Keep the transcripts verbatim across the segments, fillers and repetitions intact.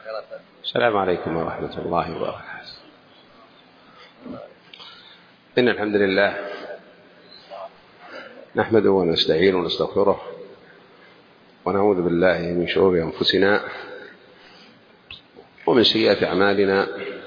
السلام عليكم ورحمة الله وبركاته. إن الحمد لله نحمده ونستعينه ونستغفره ونعوذ بالله من شرور أنفسنا ومن سيئات أعمالنا.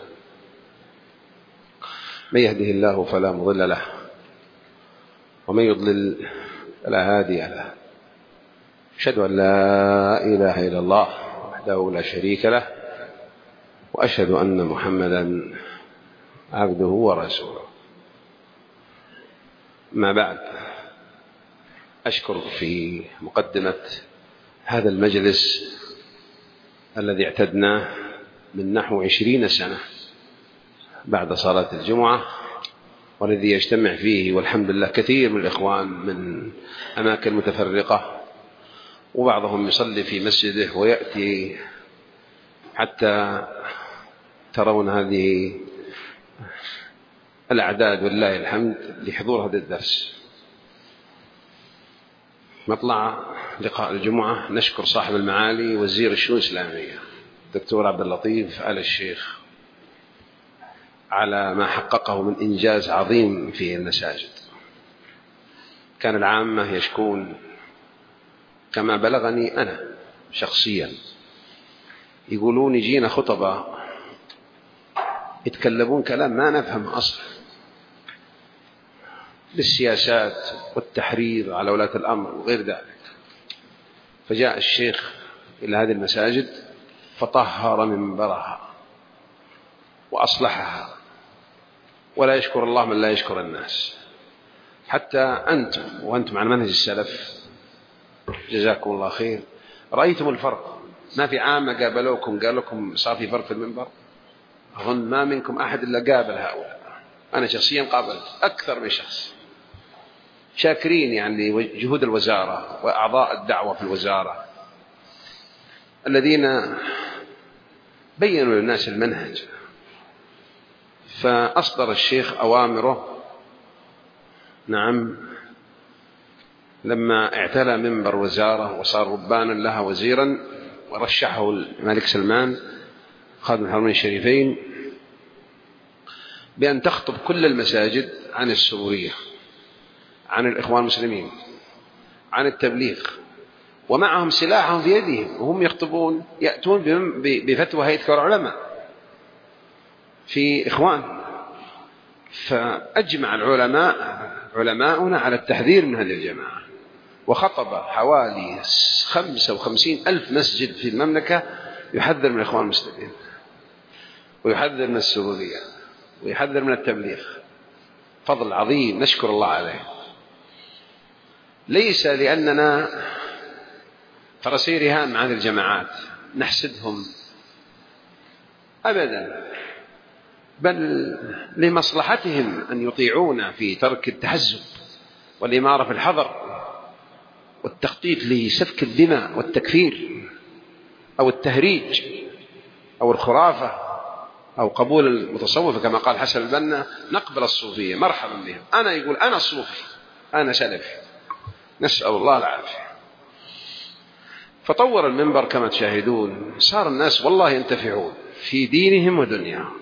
من يهده الله فلا مضل له ومن يضلل فلا هادي له. أشهد أن لا إله إلا الله وحده لا شريك له وأشهد أن محمدا عبده ورسوله. ما بعد، أشكر في مقدمة هذا المجلس الذي اعتدناه من نحو عشرين سنة بعد صلاة الجمعة، والذي يجتمع فيه والحمد لله كثير من الإخوان من أماكن متفرقة، وبعضهم يصلي في مسجده ويأتي حتى ترون هذه الأعداد والله الحمد لحضور هذا الدرس. مطلع لقاء الجمعة نشكر صاحب المعالي وزير الشؤون الإسلامية الدكتور عبد اللطيف آل الشيخ على ما حققه من إنجاز عظيم في المساجد. كان العامة يشكون كما بلغني أنا شخصيا، يقولون يجينا خطبة يتكلمون كلام ما نفهم أصلا للسياسات والتحريض على ولاة الأمر وغير ذلك. فجاء الشيخ إلى هذه المساجد فطهر منبرها وأصلحها، ولا يشكر الله من لا يشكر الناس. حتى أنتم وأنتم عن منهج السلف جزاكم الله خير رأيتم الفرق. ما في عامة قابلوكم قال لكم صار في فرق في المنبر؟ أظن ما منكم أحد إلا قابل هؤلاء. أنا شخصيا قابلت أكثر من شخص، شاكرين يعني جهود الوزارة وأعضاء الدعوة في الوزارة الذين بيّنوا للناس المنهج. فأصدر الشيخ أوامره، نعم، لما اعتلى منبر وزارة وصار ربانا لها وزيرا، ورشحه الملك سلمان خادم الحرمين الشريفين بأن تخطب كل المساجد عن السرورية، عن الإخوان المسلمين، عن التبليغ، ومعهم سلاحهم في يدهم وهم يخطبون، يأتون بفتوى هيئة كبار العلماء في إخوان. فأجمع العلماء علماؤنا على التحذير من هذه الجماعة، وخطب حوالي خمسة وخمسين ألف مسجد في المملكة يحذر من الإخوان المسلمين ويحذر من السرورية ويحذر من التبليغ. فضل عظيم نشكر الله عليه، ليس لأننا فرسي رهان مع هذه الجماعات نحسدهم أبدا، بل لمصلحتهم أن يطيعونا في ترك التحزب والإمارة في الحظر والتخطيط لسفك الدماء والتكفير أو التهريج أو الخرافة أو قبول المتصوفة كما قال حسن البنا نقبل الصوفية مرحبا بهم. أنا يقول أنا صوفي أنا سلفي، نسأل الله العافية. فطور المنبر كما تشاهدون، صار الناس والله ينتفعون في دينهم ودنياهم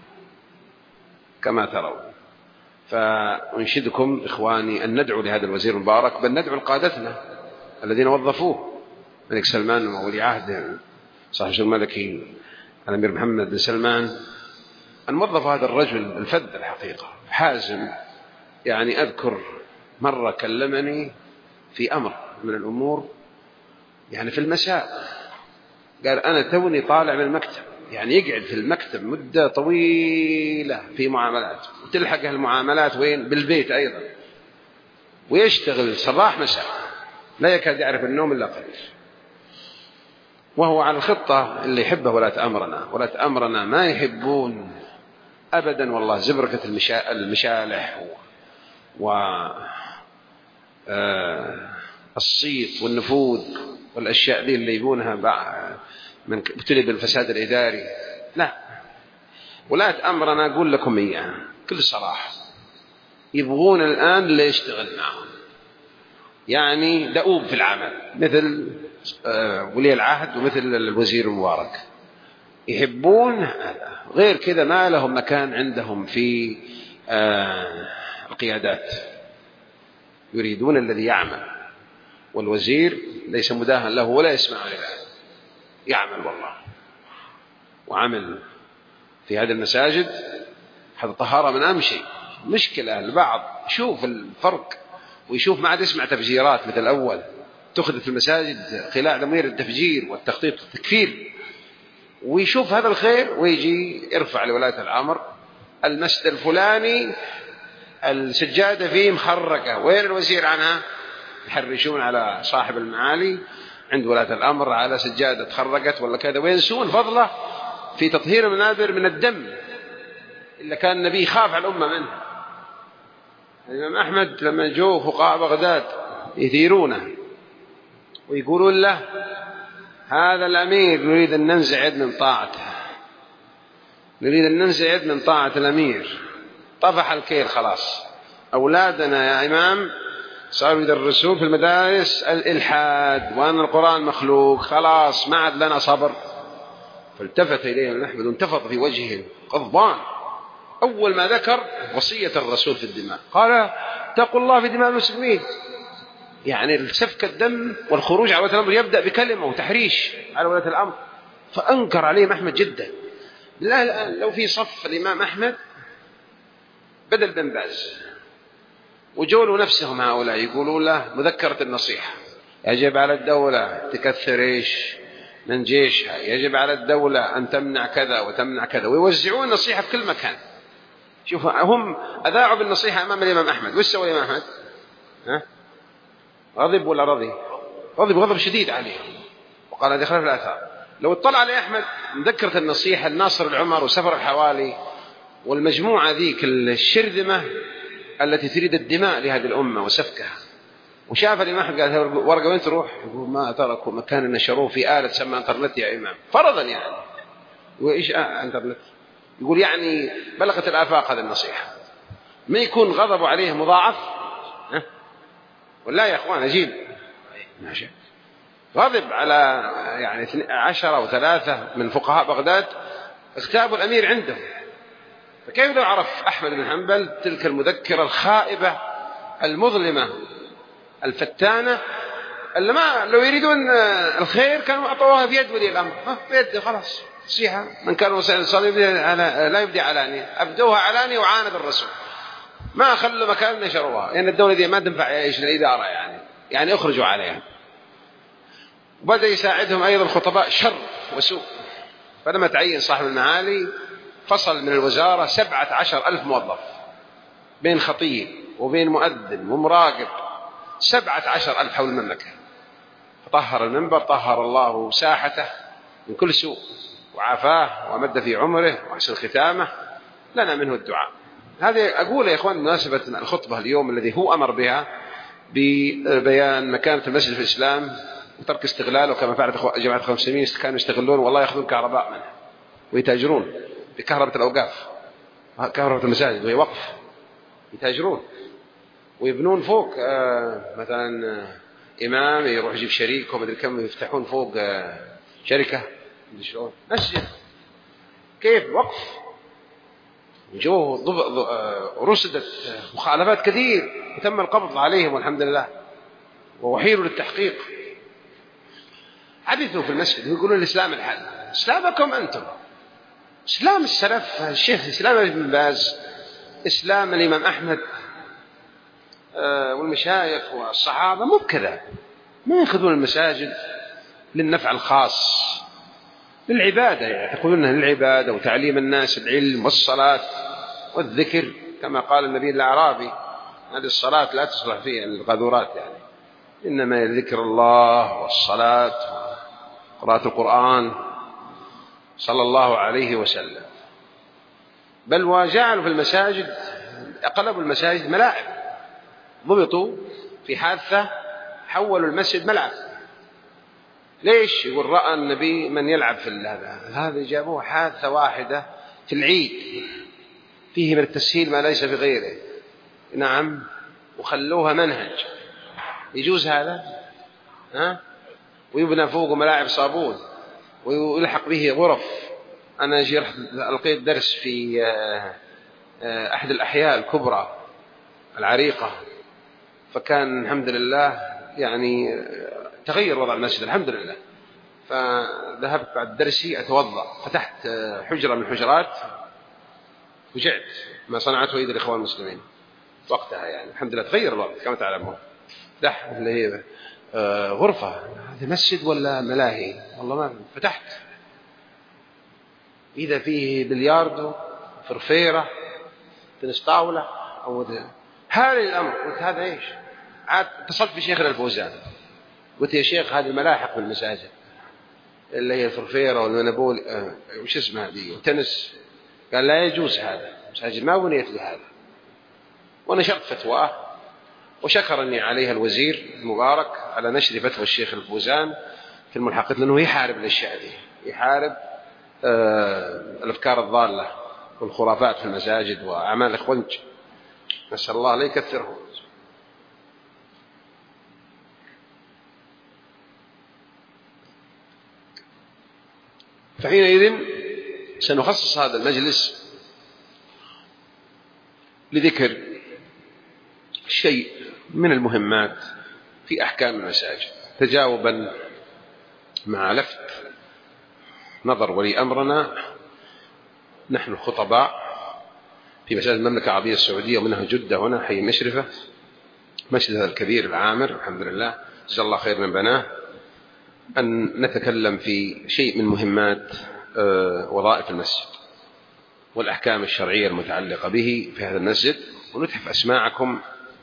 كما ترون. فأنشدكم إخواني أن ندعو لهذا الوزير المبارك، بل ندعو لقادتنا الذين وظفوه، ملك سلمان وولي عهده صاحب الملكي الأمير محمد بن سلمان، أن وظف هذا الرجل الفذ الحقيقة حازم. يعني أذكر مرة كلمني في أمر من الأمور يعني في المساء، قال أنا توني طالع من المكتب، يعني يقعد في المكتب مدة طويلة في معاملات، وتلحق المعاملات وين؟ بالبيت أيضا، ويشتغل صباح مساء لا يكاد يعرف النوم إلا قليل، وهو على الخطة اللي يحبه ولاة أمرنا. ولاة أمرنا ما يحبون أبدا والله زبركة المشالح والصيت والنفوذ والأشياء دي اللي يبونها من ابتلي بالفساد الإداري. لا، ولاة أمرنا أقول لكم إياها كل صراحة، يبغون الآن اللي يشتغل معهم، يعني دؤوب في العمل مثل ولي العهد ومثل الوزير المبارك، يحبون هذا، غير كذا ما لهم مكان عندهم في آه القيادات، يريدون الذي يعمل. والوزير ليس مداهن له ولا يسمع له، يعمل والله. وعمل في هذه المساجد، هذا طهارة من أهم شيء. مشكلة البعض يشوف الفرق ويشوف ما عاد يسمع تفجيرات مثل الأول، تأخذ في المساجد قلاع ضمير التفجير والتخطيط والتكفير، ويشوف هذا الخير ويجي يرفع لولاية الأمر المسجد الفلاني السجادة فيه محرقة، وين الوزير عنها؟ يحرشون على صاحب المعالي عند ولاية الأمر على سجادة تخرقت ولا كذا، وينسون فضله في تطهير المنابر من الدم إلا كان النبي يخاف على الأمة منه. الإمام أحمد لما جوه فقهاء بغداد يثيرونه ويقولون له هذا الأمير نريد أن ننزع يد من طاعته، نريد أن ننزع يد من طاعة الأمير، طفح الكيل خلاص. أولادنا يا إمام صاروا يدرسون في المدارس الإلحاد وأن القرآن مخلوق، خلاص ما عاد لنا صبر. فالتفت إليه أحمد وانتفض في وجهه غضبان. أول ما ذكر وصية الرسول في الدماء قال اتقوا الله في دماء المسلمين، يعني سفك الدم والخروج على ولاة الأمر يبدأ بكلمة وتحريش على ولاة الأمر. فأنكر عليهم أحمد جدا. لا الآن لو في صف الإمام أحمد بدل بن باز وجولوا نفسهم هؤلاء يقولون له مذكرة النصيحة، يجب على الدولة تكثر إيش من جيشها، يجب على الدولة أن تمنع كذا وتمنع كذا، ويوزعون النصيحة في كل مكان. شوف هم أذاعوا بالنصيحة أمام الإمام أحمد، وش سوى الإمام أحمد؟ ها؟ غضب ولا رضي؟ غضب غضب شديد عليه، وقال هذه خلاف الآثار. لو اطلع عليه أحمد مذكرة النصيحة الناصر العمر وسفر الحوالي والمجموعة ذيك الشرذمة التي تريد الدماء لهذه الأمة وسفكها، وشاف الإمام أحمد قال ورقة وين تروح؟ يقول ما تركوا مكان نشروه في آلة تسمى انترنت يا إمام، فرضا يعني. وإيش آه انترنت؟ يقول يعني بلغت الآفاق هذه النصيحة. ما يكون غضب عليه مضاعف؟ ها؟ ولا يا أخوان أجيب ماشي. غضب على يعني عشرة أو ثلاثة من فقهاء بغداد اغتابوا الأمير عنده. فكيف لو عرف أحمد بن حنبل تلك المذكرة الخائبة المظلمة الفتانة اللي ما لو يريدون الخير كانوا أعطوها في يد ولي الأمر، في يد خلاص نصيحة. من كان لا يبدي علانية أبدوها علانية وعاند الرسول، ما خلوا مكان نشروها، لأن يعني الدولة دي ما تنفع إيش للإدارة يعني يعني أخرجوا عليها. وبدأ يساعدهم أيضا الخطباء شر وسوء. فلما تعين صاحب المعالي فصل من الوزارة سبعة عشر ألف موظف بين خطيب وبين مؤذن ومراقب، سبعة عشر ألف حول المملكة. فطهر المنبر، طهر الله ساحته من كل سوء وعافاه ومد في عمره وأحسن ختامه، لنا منه الدعاء. هذه أقول يا إخوان مناسبة الخطبة اليوم الذي هو أمر بها ببيان مكانة المسجد في الإسلام وترك استغلاله، كما فعلت جماعة الخمسمين كانوا يستغلون والله يأخذون كهرباء منه ويتاجرون بكهرباء الأوقاف، كهرباء المساجد وهي وقف، يتاجرون ويبنون فوق آه مثلا آه إمام يروح يجيب شريك ومدري كم يفتحون فوق آه شركة شلون مسجد كيف وقف. وجوه آه رصدت مخالفات كثير وتم القبض عليهم والحمد لله ووحيلوا للتحقيق. حدثوا في المسجد ويقولون الإسلام الحل. إسلامكم أنتم، إسلام السلف الشيخ إسلام ابن باز، إسلام الإمام أحمد والمشايخ والصحابة مو كذا. ما يأخذون المساجد للنفع الخاص للعبادة، يعني يقولون للعبادة وتعليم الناس العلم والصلاة والذكر، كما قال النبي الأعرابي هذه الصلاة لا تصلح فيها القاذورات، يعني إنما ذكر الله والصلاة وقراءة القرآن صلى الله عليه وسلم. بل وجعلوا في المساجد أقلبوا المساجد ملاعب، ضبطوا في حادثة حولوا المسجد ملعب. ليش؟ يقول رأى النبي من يلعب في هذا هذا جابوه حادثة واحدة في العيد فيه من التسهيل ما ليس في غيره، نعم، وخلوها منهج. يجوز هذا؟ ها؟ ويبنى فوقه ملاعب صابون ويلحق به غرف أنا جي رحت ألقيت درس في أحد الأحياء الكبرى العريقة، فكان الحمد لله يعني تغير وضع المسجد الحمد لله. فذهبت بعد درسي أتوضأ، فتحت حجرة من الحجرات وجعت ما صنعته يد الإخوان المسلمين وقتها، يعني الحمد لله تغير الوضع كما تعلمون. فتح اللي هي غرفة، هذا مسجد ولا ملاهي؟ والله ما فتحت، إذا فيه بلياردو، فرفيرة، تنس طاولة، أو هذا الأمر. قلت هذا إيش؟ عاد اتصلت بشيخنا الفوزان، قلت يا شيخ هذه الملاحق في المساجد اللي هي الفرفيرة والمنبول آه، وش اسمها دي وتنس، قال لا يجوز هذا، المساجد ما بنيت لهذا. ونشرت فتواه، وشكرني عليها الوزير المبارك على نشر فتوى الشيخ الفوزان في الملحقات، لأنه يحارب الأشياء دي، يحارب آه الأفكار الضالة والخرافات في المساجد وأعمال الإخوانج. نسأل الله لا يكثرهم. فحينئذ سنخصص هذا المجلس لذكر شيء من المهمات في أحكام المساجد، تجاوبا مع لفت نظر ولي أمرنا نحن الخطباء في مساجد المملكة العربية السعودية، ومنها جدة هنا حي مشرفة، مسجد هذا الكبير العامر الحمد لله جزاه الله خير من بناه، أن نتكلم في شيء من مهمات وظائف المسجد والأحكام الشرعية المتعلقة به في هذا المسجد، ونتحف أسماعكم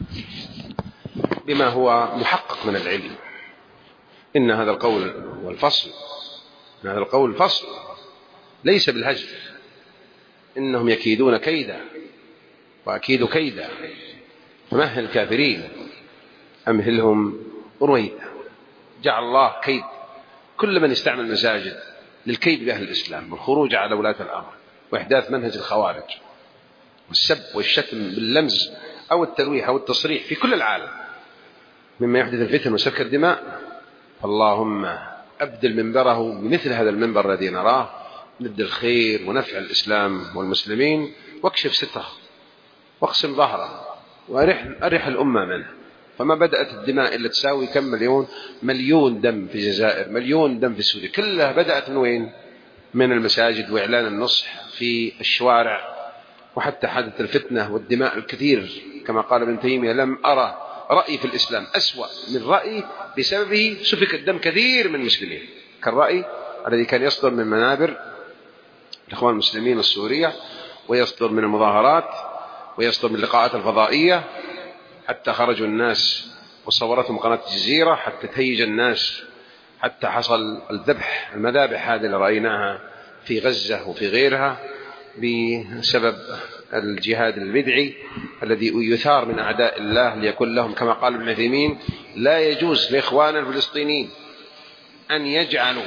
بما هو محقق من العلم. إن هذا القول والفصل إن هذا القول الفصل ليس بالهجر، إنهم يكيدون كيدا وأكيد كيدا، فمهل الكافرين أمهلهم رويدا. جعل الله كيد كل من يستعمل المساجد للكيد بأهل الإسلام والخروج على ولاة الأمر وإحداث منهج الخوارج والسب والشتم باللمز أو التلويح أو التصريح في كل العالم مما يحدث الفتن وسفك الدماء. فاللهم أبدل منبره بمثل هذا المنبر الذي نراه ضد الخير ونفع الإسلام والمسلمين، واكشف ستره واقسم ظهره وأرح أرح الأمة منه. فما بدأت الدماء إلا تساوي كم مليون مليون دم في الجزائر، مليون دم في سوريا، كلها بدأت من وين؟ من المساجد وإعلان النصح في الشوارع، وحتى حدث الفتنة والدماء الكثير كما قال ابن تيمية: لم أرى رأي في الإسلام أسوأ من رأي بسببه سفك الدم كثير من المسلمين، كالرأي الذي كان يصدر من منابر الإخوان المسلمين السورية، ويصدر من المظاهرات، ويصدر من اللقاءات الفضائية، حتى خرجوا الناس وصورتهم قناة الجزيرة حتى تهيج الناس، حتى حصل الذبح المذابح هذه اللي رأيناها في غزة وفي غيرها بسبب الجهاد البدعي الذي يثار من أعداء الله ليكون لهم، كما قال ابن عثيمين: لا يجوز لإخوان الفلسطينيين أن يجعلوا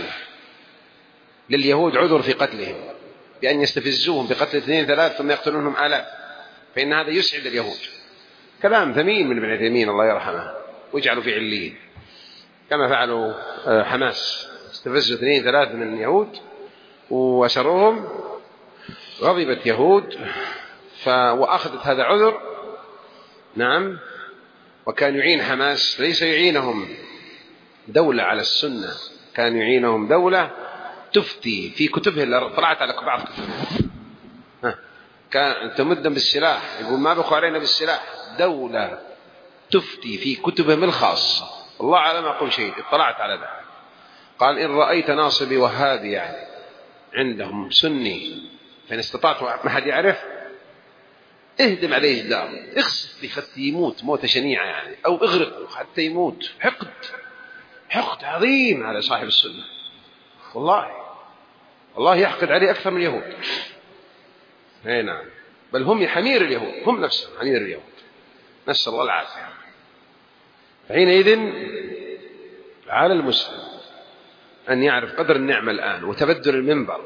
لليهود عذر في قتلهم بأن يستفزوهم بقتل اثنين ثلاث ثم يقتلونهم آلاف، فإن هذا يسعد اليهود. كلام ثمين من ابن عثيمين الله يرحمه، واجعلوا في عليين كما فعلوا حماس، استفزوا اثنين ثلاث من اليهود وأسروهم، غضبت يهود ف... وأخذت هذا عذر. نعم، وكان يعين حماس ليس يعينهم دولة على السنة، كان يعينهم دولة تفتي في كتبها اللي طلعت على بعض كتبها، كان تمدهم بالسلاح، يقول ما بقوا علينا بالسلاح، دولة تفتي في كتبهم الخاصة، الله على ما أقول شيء اطلعت على ذلك. قال: إن رأيت ناصبي وهابي يعني عندهم سني فإن استطعت ما حد يعرف اهدم عليه جدار، اخسف لي حتى يموت موتة شنيعة يعني، أو اغرق حتى يموت. حقد حقد عظيم على صاحب السنة، والله والله يحقد عليه أكثر من اليهود. اي نعم، بل هم حمير اليهود، هم نفسهم حمير اليهود، نسأل الله العافية. حينئذ على المسلم أن يعرف قدر النعمة الآن وتبدل المنبر،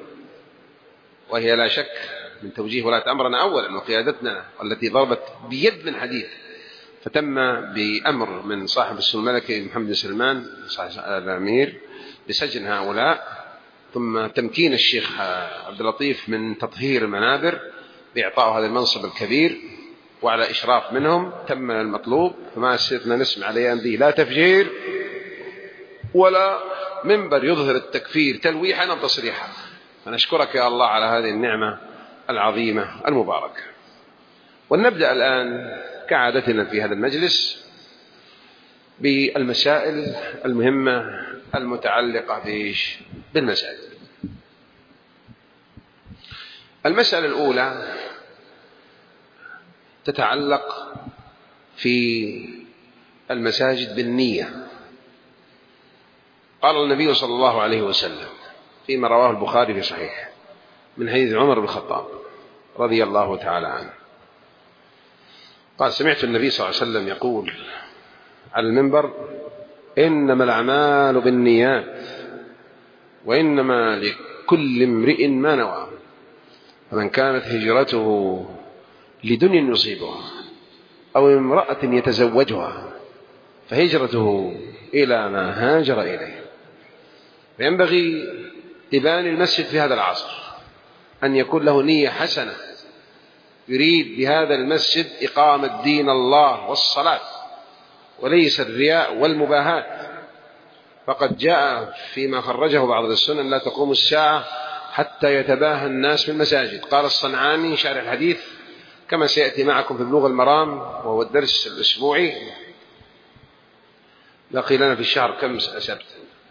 وهي لا شك من توجيه ولاة أمرنا أولا وقيادتنا التي ضربت بيد من حديد، فتم بأمر من صاحب السمو الملكي محمد بن سلمان صاحب الأمير بسجن هؤلاء ثم تمكين الشيخ عبد اللطيف من تطهير المنابر بإعطاء هذا المنصب الكبير وعلى إشراف منهم تم المطلوب. فما سيرنا نسمع الأيام دي لا تفجير ولا منبر يظهر التكفير تلويحا أو تصريحا. فنشكرك يا الله على هذه النعمة العظيمة المباركة. ونبدأ الآن كعادتنا في هذا المجلس بالمسائل المهمة المتعلقة بالمساجد. المسألة الأولى تتعلق في المساجد بالنية. قال النبي صلى الله عليه وسلم فيما رواه البخاري في صحيح من حديث عمر بن الخطاب رضي الله تعالى عنه قال: سمعت النبي صلى الله عليه وسلم يقول على المنبر: إنما الأعمال بالنيات وإنما لكل امرئ ما نوى، فمن كانت هجرته لدنيا يصيبها أو امرأة يتزوجها فهجرته إلى ما هاجر إليه. فينبغي لباني المسجد في هذا العصر أن يكون له نية حسنة يريد بهذا المسجد إقامة دين الله والصلاة وليس الرياء والمباهات. فقد جاء فيما خرجه بعض السنن: لا تقوم الساعة حتى يتباهى الناس في المساجد. قال الصنعاني شارح الحديث كما سيأتي معكم في بلوغ المرام وهو الدرس الأسبوعي: بقي لنا في الشهر كم سبت؟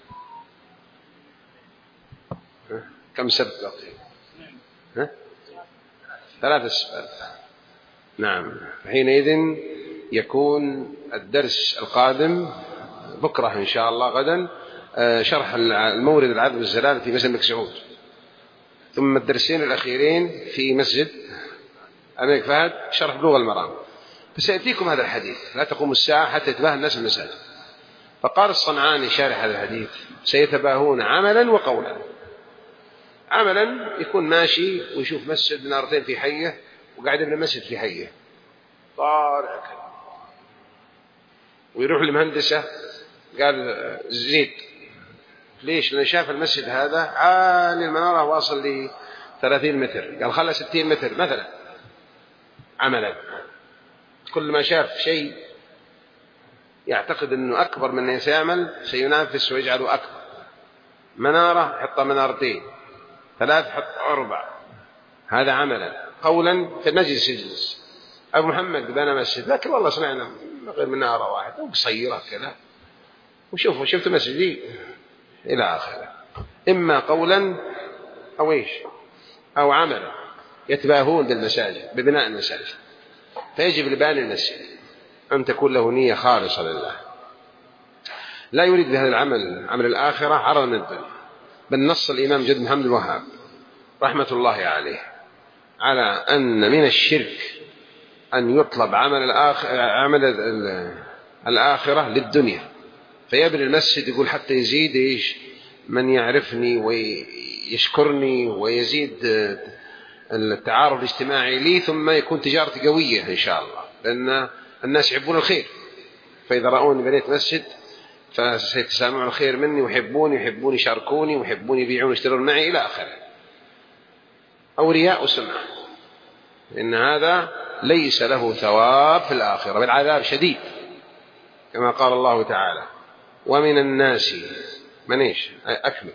كم سبت بقي؟ ها؟ ثلاثة سبت. نعم. حينئذ يكون الدرس القادم بكرة إن شاء الله غدا شرح المورد العذب والزلال في مسجد الملك سعود، ثم الدرسين الأخيرين في مسجد الملك فهد شرح بلوغ المرام. فسيأتيكم هذا الحديث: لا تقوم الساعة حتى يتباهى الناس في المساجد. فقال الصنعاني شارح هذا الحديث: سيتباهون عملا وقولا. عملا يكون ماشي ويشوف مسجد منارتين في حيه وقاعد ابن مسجد في حيه طارع كذا، ويروح للمهندسة قال: زيد. ليش؟ لأن شاف المسجد هذا عالي المنارة واصل لي ثلاثين متر، قال خلى ستين متر مثلا. عملا كل ما شاف شيء يعتقد أنه أكبر من أن سيعمل سينافس ويجعله أكبر. منارة حط منارتين، ثلاث حط أربع. هذا عملا. قولا في المجلس يجلس: أبو محمد بنى مسجد، لكن والله صنعنا غير منارة واحدة وقصيرة كذا، وشوفوا شفت مسجدي إلى آخره. إما قولا أو إيش أو عملا يتباهون بالمساجد ببناء المساجد. فيجب لباني المسجد أن تكون له نية خالصة لله، لا يريد بهذا العمل عمل الآخرة عرضا من الدنيا. بل نص الإمام جد محمد الوهاب رحمة الله عليه على أن من الشرك أن يطلب عمل الآخرة, عمل الآخرة للدنيا، فيبني المسجد يقول حتى يزيد إيش من يعرفني ويشكرني ويزيد التعارف الاجتماعي لي، ثم يكون تجارتي قوية إن شاء الله، لأن الناس يحبون الخير. فإذا رأوني بنيت مسجد فسيتسامعون الخير مني ويحبوني ويحبون يشاركوني ويحبون يبيعون ويشترون معي إلى آخره. أو رياء وسمعة، إن هذا ليس له ثواب في الآخرة بل عذاب شديد، كما قال الله تعالى: ومن الناس من إيش أكمل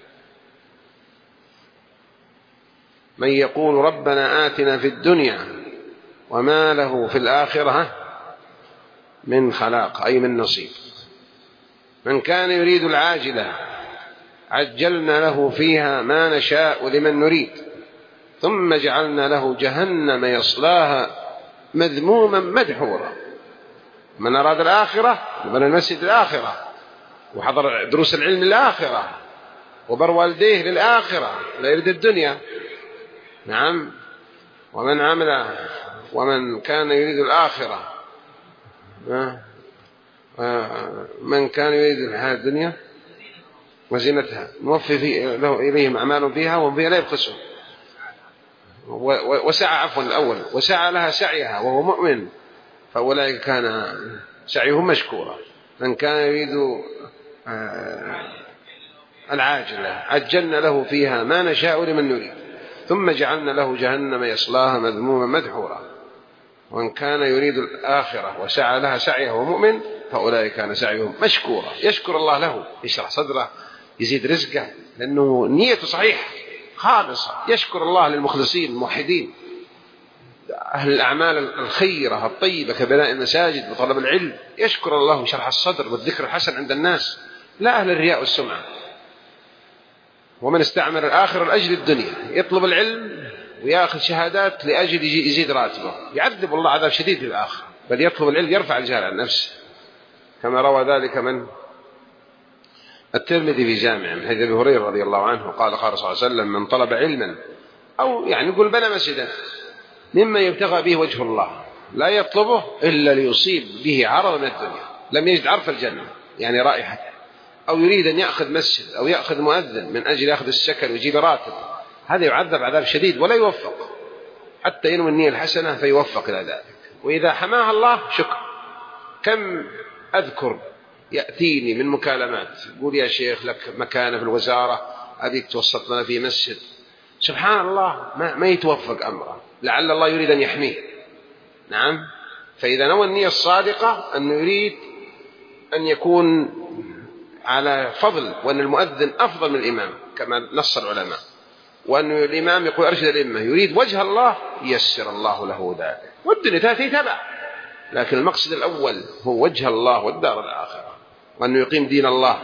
من يقول ربنا آتنا في الدنيا وما له في الآخرة من خلاق، أي من نصيب. من كان يريد العاجلة عجلنا له فيها ما نشاء لمن نريد ثم جعلنا له جهنم يصلاها مذموما مدحورا. من أراد الآخرة بنى المسجد الآخرة وحضر دروس العلم الآخرة وبر والديه للآخرة، لا يريد الدنيا. نعم. ومن عمل ومن كان يريد الآخرة من كان يريد الحياة الدنيا وزينتها نوفي له إليهم أعمالهم فيها وهم فيها لا يبخسون. وسعى عفوا الأول وسعى لها سعيها وهو مؤمن فأولئك كان سعيهم مشكورا. من كان يريد العاجلة عجلنا له فيها ما نشاء لمن نريد ثم جعلنا له جهنم يصلاها مذموما مدحورا وإن كان يريد الآخرة وسعى لها سعيه ومؤمن فأولئك كان سعيهم مشكورا. يشكر الله له، يشرح صدره، يزيد رزقه، لأنه نيته صحيحة خالصة. يشكر الله للمخلصين الموحدين أهل الأعمال الخيرة الطيبة كبناء المساجد وطلب العلم، يشكر الله شرح الصدر والذكر الحسن عند الناس، لا أهل الرياء والسمعة. ومن استعمل الآخرة لأجل الدنيا يطلب العلم ويأخذ شهادات لأجل يزيد راتبه، يعذب الله عذاب شديد في الآخرة، بل يطلب العلم يرفع الجهل عن نفسه، كما روى ذلك من الترمذي في جامعه من حديث أبي هريرة رضي الله عنه قال قال صلى الله عليه وسلم من طلب علما أو يعني يقول بنى مسجدا مما يبتغى به وجه الله لا يطلبه إلا ليصيب به عرض من الدنيا لم يجد عرف الجنة يعني رائحته، أو يريد أن يأخذ مسجد أو يأخذ مؤذن من أجل يأخذ السكن ويجيب راتب، هذا يعذب عذاب شديد ولا يوفق حتى ينوي النية الحسنة فيوفق إلى ذلك. وإذا حماها الله شكر. كم أذكر يأتيني من مكالمات يقول يا شيخ لك مكانة في الوزارة أبيك توسط لنا في مسجد، سبحان الله ما, ما يتوفق أمره، لعل الله يريد أن يحميه. نعم، فإذا نوى النية الصادقة أنه يريد أن يكون على فضل وأن المؤذن أفضل من الإمام كما نص العلماء، وأن الإمام يقول أرشد الإمة يريد وجه الله ييسر الله له ذلك، والدنيا تأتي تبع، لكن المقصد الأول هو وجه الله والدار الآخرة وأنه يقيم دين الله.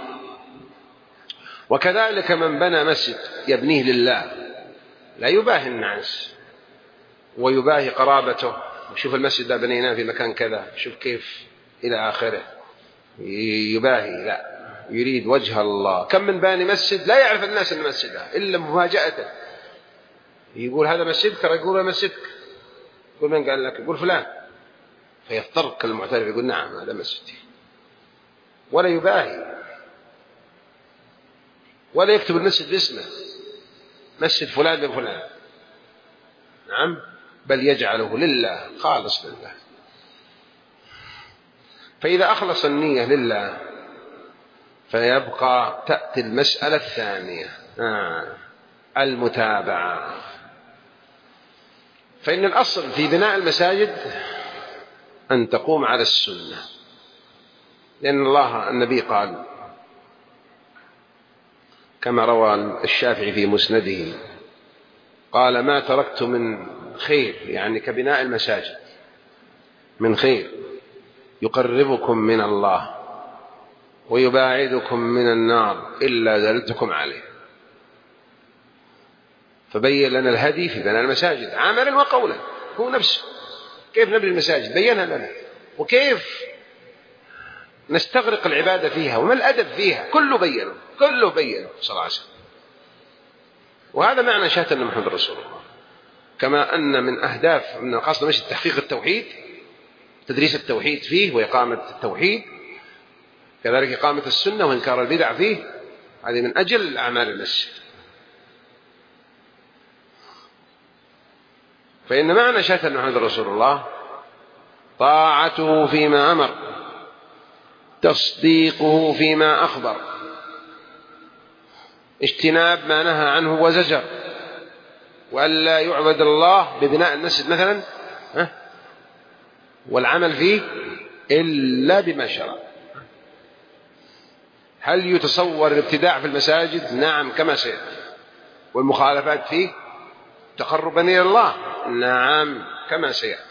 وكذلك من بنى مسجد يبنيه لله لا يباهي الناس ويباهي قرابته، شوف المسجد ده بنيناه في مكان كذا، شوف كيف إلى آخره، يباهي، لا، يريد وجه الله. كم من باني مسجد لا يعرف الناس أن مسجده إلا مفاجأته، يقول هذا مسجدك، ترى يقول مسجدك، يقول من قال لك؟ يقول فلان، فيضطر المعترف يقول نعم هذا مسجدي، ولا يباهي ولا يكتب المسجد باسمه مسجد فلان بن فلان، نعم، بل يجعله لله خالص لله. فإذا أخلص النية لله فيبقى تأتي المسألة الثانية آه. المتابعة. فإن الأصل في بناء المساجد أن تقوم على السنة، لأن الله النبي قال كما روى الشافعي في مسنده قال ما تركت من خير يعني كبناء المساجد من خير يقربكم من الله ويباعدكم من النار إلا دلتكم عليه. فبين لنا الهدي في بناء المساجد عملا وقولا، هو نفسه كيف نبني المساجد بينها لنا، وكيف نستغرق العبادة فيها وما الأدب فيها، كله بينه كله بينه صلى الله عليه وسلم. وهذا معنى شهادة أن محمد رسول الله. كما أن من أهداف من قصد مش تحقيق التوحيد تدريس التوحيد فيه وإقامة التوحيد، كذلك إقامة السنة وإنكار البدع فيه، هذه من أجل أعمال المسجد. فإن معنى شهادة أن محمد رسول الله طاعته فيما أمر، تصديقه فيما أخبر، اجتناب ما نهى عنه وزجر، وألا يعبد الله ببناء المسجد مثلا والعمل فيه إلا بما شرع. هل يتصور الابتداع في المساجد؟ نعم كما سيأتي. والمخالفات فيه تقربا إلى الله؟ نعم كما سيأتي.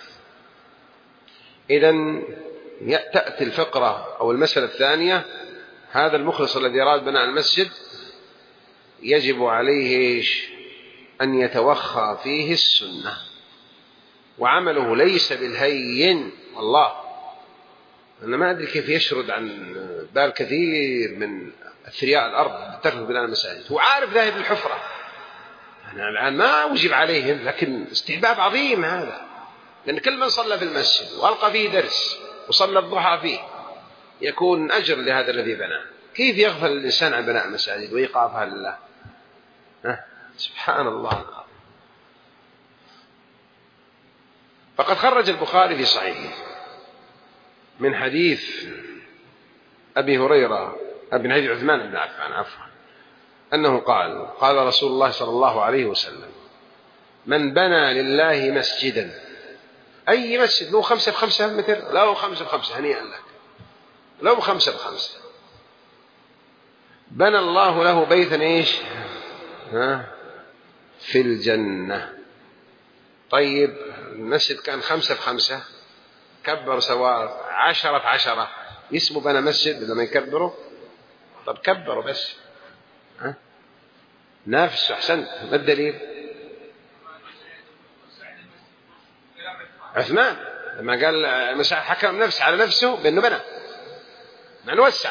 إذن تأتي الفقرة أو المسألة الثانية، هذا المخلص الذي أراد بناء المسجد يجب عليه أن يتوخى فيه السنة، وعمله ليس بالهين. والله أنا ما أدري كيف يشرد عن بال كثير من أثرياء الأرض ترك بناء المساجد، هو عارف ذاهب الحفرة. أنا الآن ما أوجب عليهم، لكن استحباب عظيم هذا، لأن كل من صلى في المسجد وألقى فيه درس وصلى الضحى فيه يكون أجر لهذا الذي بناه. كيف يغفل الإنسان عن بناء المساجد وإيقافها لله؟ أه؟ سبحان الله. فقد خرج البخاري في صحيحه من حديث أبي هريرة ابن حديث عثمان بن عفان عفوا أنه قال قال رسول الله صلى الله عليه وسلم: من بنى لله مسجدا، أي مسجد، لو خمسة بخمسة متر، لو خمسة بخمسة هنيئا لك، لو خمسة بخمسة، بنى الله له بيتا إيش؟ ها؟ في الجنة. طيب المسجد كان خمسة بخمسة، كبر سواء عشرة بعشرة، يسمو بنى مسجد لما يكبروا؟ طب كبروا بس، ها؟ نفسه. أحسنت. ما الدليل؟ عثمان لما قال حكم نفسه على نفسه بأنه بنى، مع أنه وسع.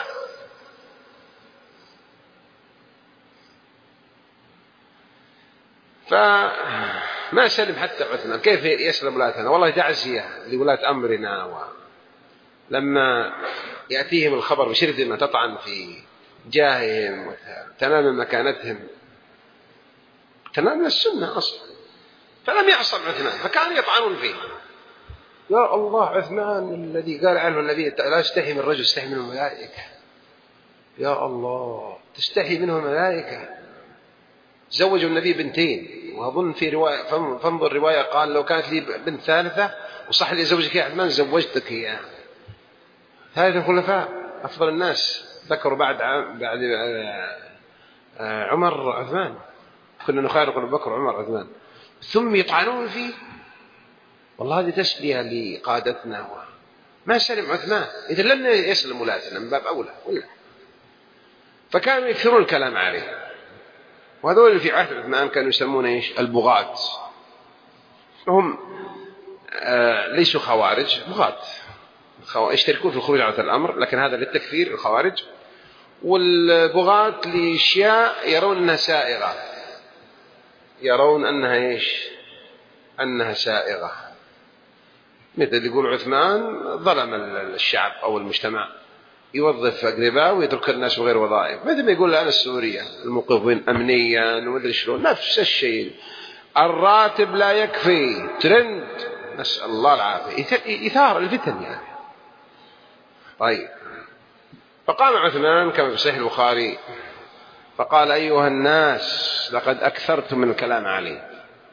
فما سلم حتى عثمان. كيف يسلم ولاتنا؟ والله تعزية لولاة أمرنا، لما يأتيهم الخبر بشدة ما تطعن في جاههم وتنال من مكانتهم، تنال من السنة أصلا، فلم يعصر عثمان، فكانوا يطعنون فيه. يا الله، عثمان الذي قال عنه النبي: لا يستحي من الرجل يستحي منه الملائكة. يا الله، تستحي منه الملائكة. زوجوا النبي بنتين، وأظن في رواية، فانظر رواية قال: لو كانت لي بنت ثالثة وصح لي زوجك يا عثمان زوجتك إياه. ثالث الخلفاء أفضل الناس ذكروا بعد بعد عمر عثمان، كنا نخير أبو بكر عمر عثمان، ثم يطعنون فيه. والله هذه تسلية لقادتنا. ما سلم عثمان، إذا لن يسلم ولاتنا من باب أولى ولا. فكانوا يكثرون الكلام عليه. وهذول اللي في عهد عثمان كانوا يسمون إيش؟ البغاة. هم آه ليسوا خوارج، بغاة، يشتركون في الخروج على الأمر، لكن هذا للتكفير الخوارج. والبغاة لأشياء يرون أنها سائغة، يرون أنها إيش؟ أنها سائغة. مثل يقول عثمان ظلم الشعب أو المجتمع، يوظف أقرباء ويترك الناس بغير وظائف. مثل ما يقول الآن السورية الموقفين أمنيا ومدري شلون، نفس الشيء. الراتب لا يكفي، ترند، نسأل الله العافية، إثارة الفتن يعني. طيب، فقام عثمان كما في صحيح البخاري فقال: أيها الناس، لقد أكثرتم من الكلام عليه،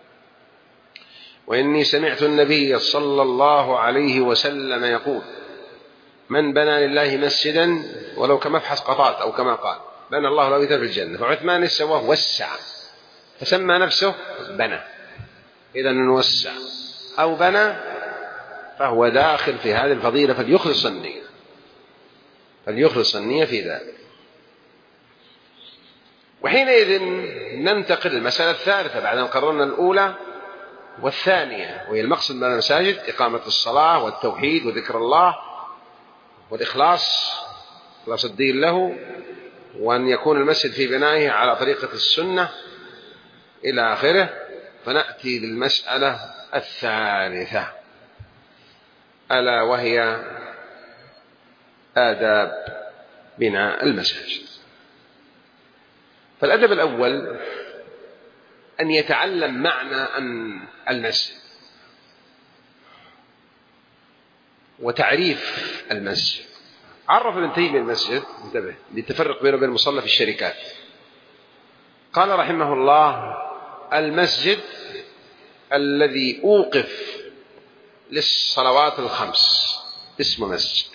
وإني سمعت النبي صلى الله عليه وسلم يقول: من بنى لله مسجدا ولو كمفحص قطات، أو كما قال، بنى الله له بيتا في الجنة. فعثمان سواه وسع، فسمى نفسه بنى. إذا نوسع أو بنى فهو داخل في هذه الفضيلة، فليخلص النية، فليخلص النية في ذلك. وحينئذ ننتقل للمسألة الثالثة بعد أن قررنا الأولى والثانية، وهي المقصد من المساجد: إقامة الصلاة والتوحيد وذكر الله والإخلاص، إخلاص الدين له، وأن يكون المسجد في بنائه على طريقة السنة إلى آخره. فنأتي للمسألة الثالثة، ألا وهي آداب بناء المساجد. فالأدب الأول أن يتعلم معنى أن المسجد وتعريف المسجد. عرف ابن تيمية المسجد، انتبه للتفرق بينه وبين المصلى في الشركات. قال رحمه الله: المسجد الذي أوقف للصلوات الخمس اسمه مسجد.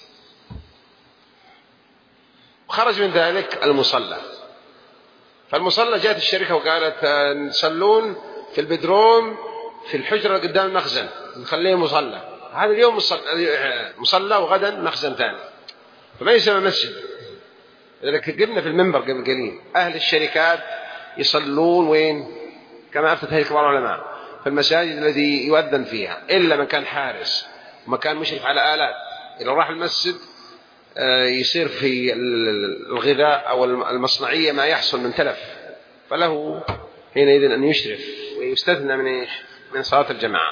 وخرج من ذلك المصلى. فالمصلى جاءت الشركة وقالت: نصلون في البدروم في الحجرة قدام المخزن، نخليه مصلى. هذا اليوم مصلى, مصلى وغدا مخزن ثاني، فما يسمى مسجد. لذلك قلنا في المنبر قبل قليل: أهل الشركات يصلون وين؟ كما أفتت هذه كبار العلماء، في المساجد الذي يؤذن فيها، إلا من كان حارس ومكان مشرف على آلات. إذا راح المسجد يصير في الغذاء أو المصنعية ما يحصل من تلف، فله حينئذ أن يشرف ويستثنى من إيش؟ من صلاة الجماعة.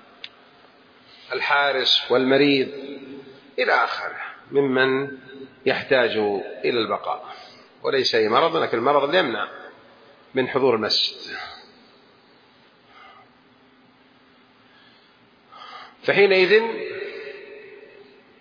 الحارس والمريض إلى آخره ممن يحتاج إلى البقاء، وليس أي مرض، لكن المرض اللي يمنع من حضور المسجد. فحينئذ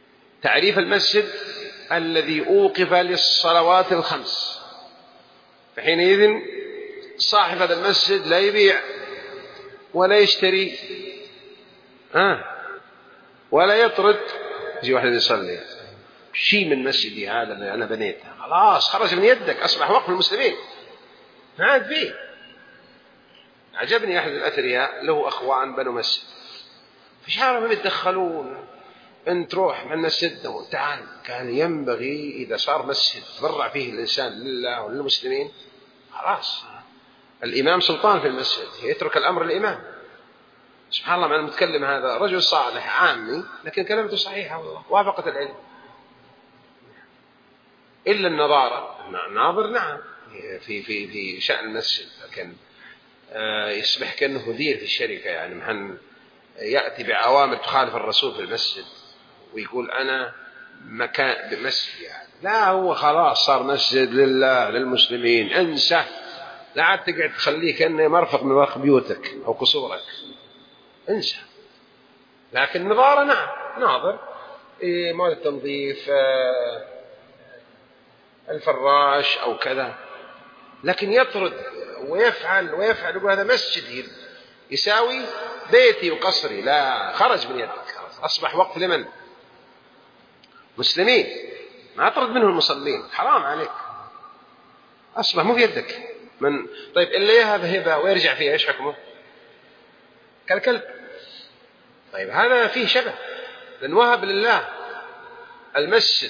تعريف المسجد: الذي أوقف للصلوات الخمس. فحينئذ صاحب هذا المسجد لا يبيع ولا يشتري ها ولا يطرد. يجي واحد يصلي شيء من مسجدي هذا اللي أنا بنيته خلاص خرج من يدك، أصبح وقف المسلمين ما عاد فيه. عجبني أحد الأثرياء له أخوان بنوا مسجد، فشعرهم يتدخلون، أنت تروح من المسجد وتعال. كان ينبغي إذا صار مسجد تبرع فيه الإنسان لله وللمسلمين خلاص الإمام سلطان في المسجد، يترك الأمر للإمام. سبحان الله، أنا متكلم هذا رجل صالح عامي لكن كلمته صحيحة والله وافقت العلم. إلا النظارة، الناظر نعم في في في شأن المسجد، لكن يصبح كأنه مدير في الشركة، يعني محن يأتي بأوامر تخالف الرسول في المسجد ويقول أنا مكان بمسجد يعني. لا، هو خلاص صار مسجد لله للمسلمين، انسى، لا عاد تقعد تخليه كأنه مرفق من مرفق بيوتك أو قصورك، انسى. لكن نظارة نعم، ناظر إيه مواد التنظيف آه الفراش أو كذا، لكن يطرد ويفعل ويفعل يقول هذا مسجد يساوي بيتي وقصري، لا، خرج من يدك، أصبح وقف لمن؟ مسلمين، ما أطرد منه المصلين، حرام عليك، أصبح مو في يدك. من طيب اللي يهب هبة ويرجع فيها إيش حكمه؟ كالكلب. طيب هذا فيه شبه، لأن وهب لله المسجد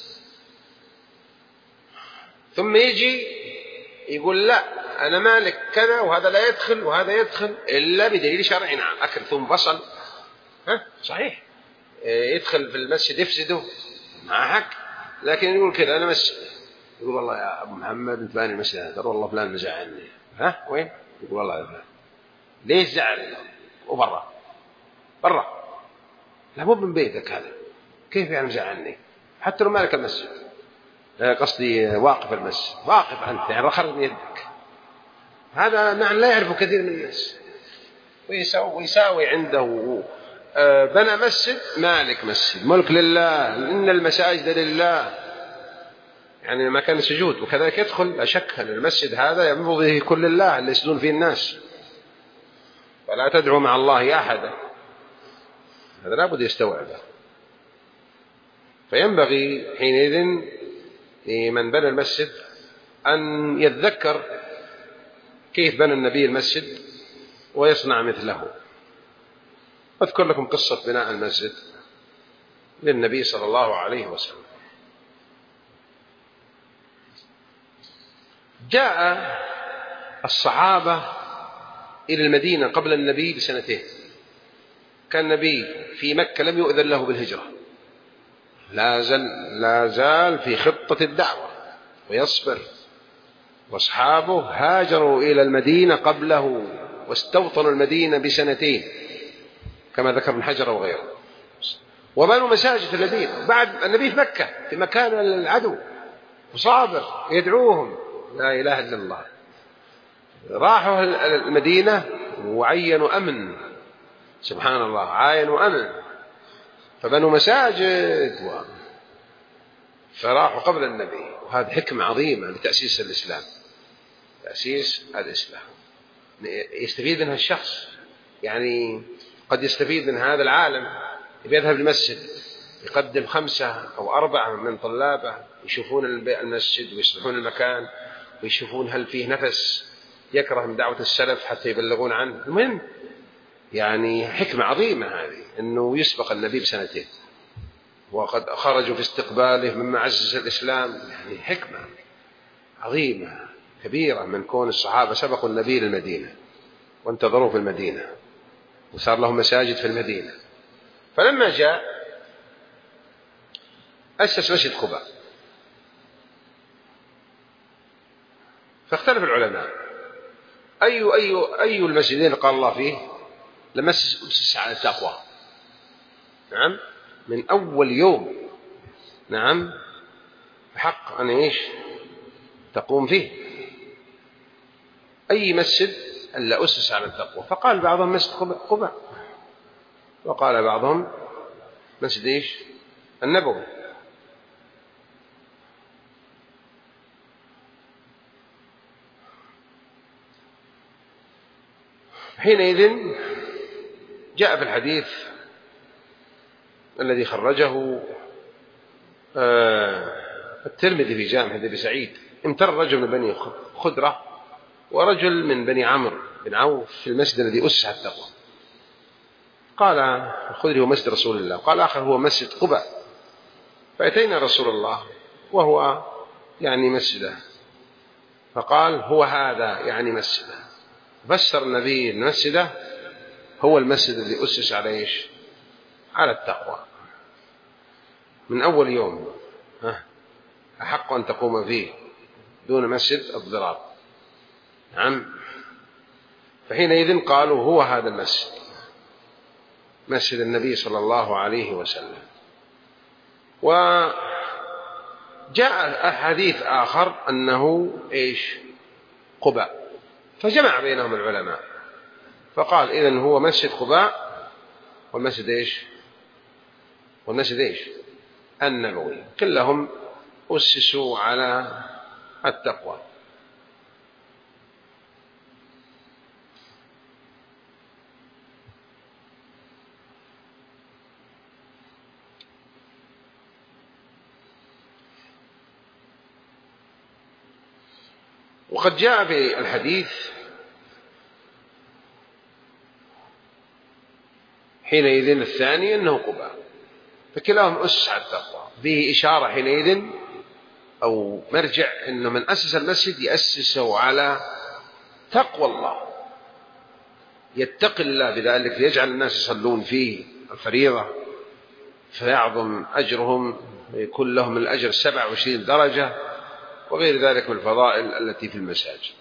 ثم يجي يقول لا أنا مالك كذا وهذا لا يدخل وهذا يدخل إلا بدليل شرعي. نعم، أكل ثم بصل ها صحيح يدخل في المسجد يفسده مع حق، لكن يقول كذا أنا مسجد، يقول والله يا أبو محمد أنت باني المسجد هذا، والله فلان مزعلني، ها وين؟ يقول والله يا فلان ليش زعل؟ وبرا برا، لا مو من بيتك هذا، كيف يعني مزعلني؟ حتى لو مالك المسجد، قصدي واقف المسجد، واقف أنت يعني خرج من يدك. هذا نعم لا يعرفه كثير من الناس، ويساوي, ويساوي عنده بنى مسجد، مالك مسجد، ملك لله، إن المساجد لله، يعني مكان السجود، وكذلك يدخل لا شك أن المسجد هذا ينبغي به كل الله اللي يسجدون فيه الناس، فلا تدعو مع الله أحدا، هذا لا بد يستوعبه. فينبغي حينئذ لمن بنى المسجد أن يتذكر كيف بنى النبي المسجد ويصنع مثله. أذكر لكم قصة بناء المسجد للنبي صلى الله عليه وسلم. جاء الصحابة إلى المدينة قبل النبي بسنتين، كان النبي في مكة لم يؤذن له بالهجرة، لا زال, لا زال في خطة الدعوة ويصبر، واصحابه هاجروا إلى المدينة قبله واستوطنوا المدينة بسنتين كما ذكر ابن حجر وغيره، وبنوا مساجد في المدينة. بعد النبي في مكة في مكان العدو وصابر يدعوهم لا إله إلا الله، راحوا المدينة وعينوا أمن، سبحان الله، عاينوا أمن فبنوا مساجد و... فراحوا قبل النبي. وهذه حكمة عظيمة لتأسيس الإسلام، تأسيس الإسلام يستفيد منها الشخص، يعني قد يستفيد من هذا العالم، يذهب للمسجد يقدم خمسة أو أربعة من طلابه يشوفون المسجد ويصلحون المكان ويشوفون هل فيه نفس يكره من دعوة السلف حتى يبلغون عنه. المهم يعني حكمة عظيمة هذه، أنه يسبق النبي بسنتين وقد خرجوا في استقباله مما عزز الإسلام، يعني حكمة عظيمة كبيرة من كون الصحابة سبقوا النبي للمدينة وانتظروا في المدينة وصار لهم مساجد في المدينة. فلما جاء أسس مسجد قباء، فاختلف العلماء أي أي أي المسجدين قال الله فيه لما أسس على التقوى. نعم، من أول يوم نعم حق أن إيش تقوم فيه أي مسجد ألا أسس على التقوى. فقال بعضهم مسجد قباء، وقال بعضهم مسجد إيش النبوي. فحينئذ جاء في الحديث الذي خرجه الترمذي في جامع أبي سعيد: امتر رجل من بني خدرة ورجل من بني عمرو بن عوف في المسجد الذي أسس على التقوى. قال الخدري: هو مسجد رسول الله. قال آخر: هو مسجد قباء. فأتينا رسول الله وهو يعني مسجده، فقال: هو هذا يعني مسجده. فسر النبي مسجده هو المسجد الذي أسس على إيش؟ على التقوى من أول يوم أحق أن تقوم فيه دون مسجد الضرار. نعم. فحينئذ قالوا: هو هذا المسجد، مسجد النبي صلى الله عليه وسلم. وجاء حديث آخر أنه إيش؟ قباء. فجمع بينهم العلماء فقال: إذن هو مسجد قباء والمسجد إيش؟ والمسجد إيش؟ النبوي، كلهم أسسوا على التقوى. وقد جاء في الحديث حينئذ الثاني أنه قباء، فكلاهم أسس على التقوى، به إشارة حينئذ أو مرجع أنه من أسس المسجد يأسسه على تقوى الله، يتقي الله بذلك، يجعل الناس يصلون فيه الفريضة فيعظم أجرهم، ويكون لهم الأجر سبع وعشرين درجة، وغير ذلك من الفضائل التي في المساجد.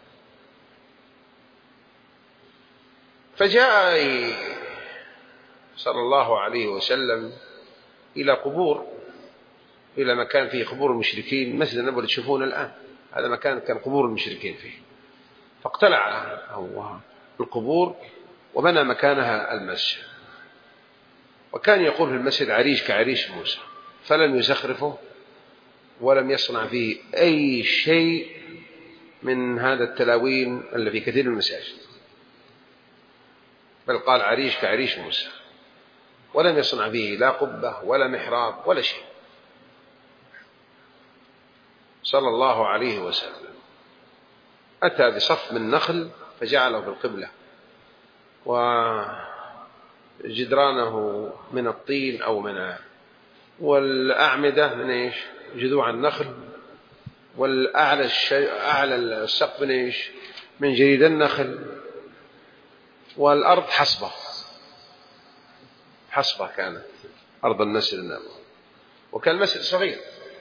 فجاء صلى الله عليه وسلم إلى قبور، إلى مكان فيه قبور المشركين، مسجد النبوي اللي تشوفونه الآن هذا مكان كان قبور المشركين فيه، فاقتلع القبور وبنى مكانها المسجد. وكان يقول في المسجد: عريش كعريش موسى، فلم يزخرفه ولم يصنع فيه أي شيء من هذا التلاوين اللي في كثير من المساجد، بل قال: عريش كعريش موسى، ولم يصنع فيه لا قبة ولا محراب ولا شيء صلى الله عليه وسلم. أتى بصف من نخل فجعله في القبلة، وجدرانه من الطين أو من والأعمدة من إيش؟ جذوع النخل، والأعلى الشيء أعلى السقف من إيش؟ من جريد النخل، والأرض حصبة حصبة كانت أرض المسجد النبوي. وكان المسجد صغير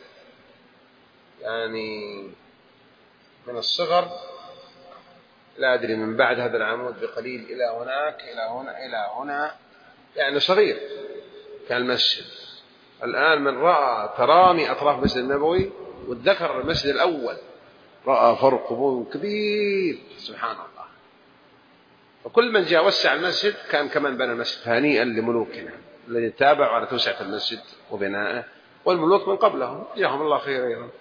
يعني من الصغر، لا أدري من بعد هذا العمود بقليل إلى هناك إلى هنا إلى هنا، يعني صغير كان المسجد. الآن من رأى ترامي أطراف المسجد النبوي والذكر المسجد الأول رأى فرق كبير سبحان الله. وكل من جاء وسع المسجد كان كمان بنى المسجد، هنيئا لملوكنا الذين تابعوا على توسعة المسجد وبنائه، والملوك من قبلهم جزاهم الله خيرا.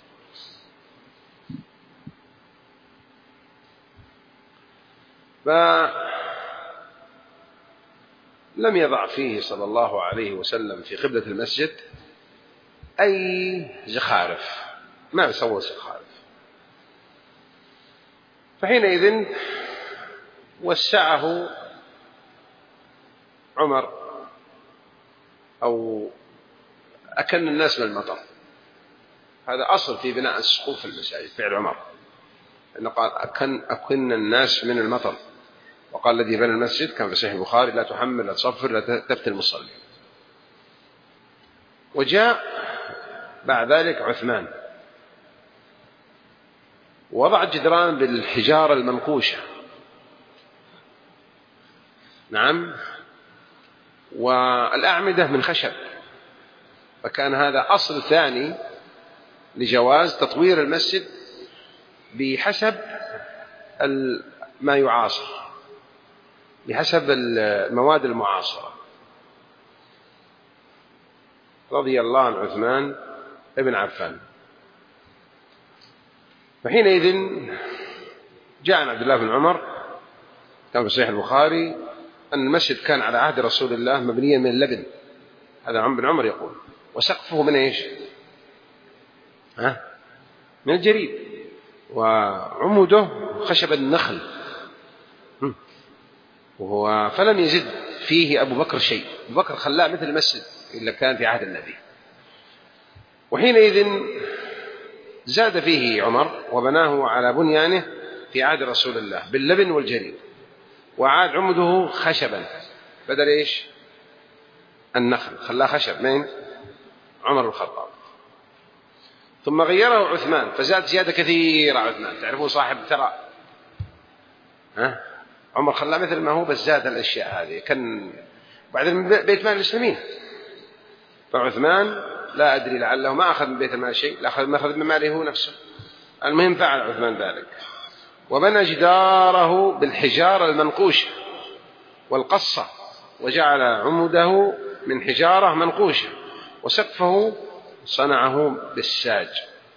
فلم يضع فيه صلى الله عليه وسلم في قبلة المسجد أي زخارف، ما سوى زخارف. فحينئذ وسعه عمر، أو أكن الناس من المطر. هذا أصل في بناء السقوف في المساجد، فعل عمر أنه قال: أكن, أكن الناس من المطر. وقال: الذي بنى المسجد كان في صحيح البخاري: لا تحمل لا تصفر لا تفتل المصلي. وجاء بعد ذلك عثمان وضع الجدران بالحجارة المنقوشة، نعم، والأعمدة من خشب. فكان هذا أصل ثاني لجواز تطوير المسجد بحسب ما يعاصر، بحسب المواد المعاصرة. رضي الله عن عثمان ابن عفان. فحينئذ جاء عبد الله بن عمر كان في صحيح البخاري أن المسجد كان على عهد رسول الله مبنيا من اللبن، هذا عم بن عمر يقول، وسقفه من إيش؟ ها؟ من الجريد، وعمده خشب النخل، وهو فلم يزد فيه أبو بكر شيء، أبو بكر خلاه مثل المسجد إلا كان في عهد النبي. وحينئذ زاد فيه عمر وبناه على بنيانه في عهد رسول الله باللبن والجريد، وعاد عمده خشبا بدل إيش؟ النخل، خلاه خشب من عمر الخطاب. ثم غيره عثمان فزاد زيادة كثيرة، عثمان تعرفون صاحب ثراء، ها؟ عمر خلاه مثل ما هو بس زاد الأشياء هذه، كان بعدين بيت مال المسلمين. فعثمان لا أدري لعله ما أخذ من بيت المال شيء، لا أخذ ما أخذ من ماله هو نفسه، المهم فعل عثمان ذلك. وبنى جداره بالحجارة المنقوشة والقصة، وجعل عمده من حجارة منقوشة، وسقفه صنعه بالساج،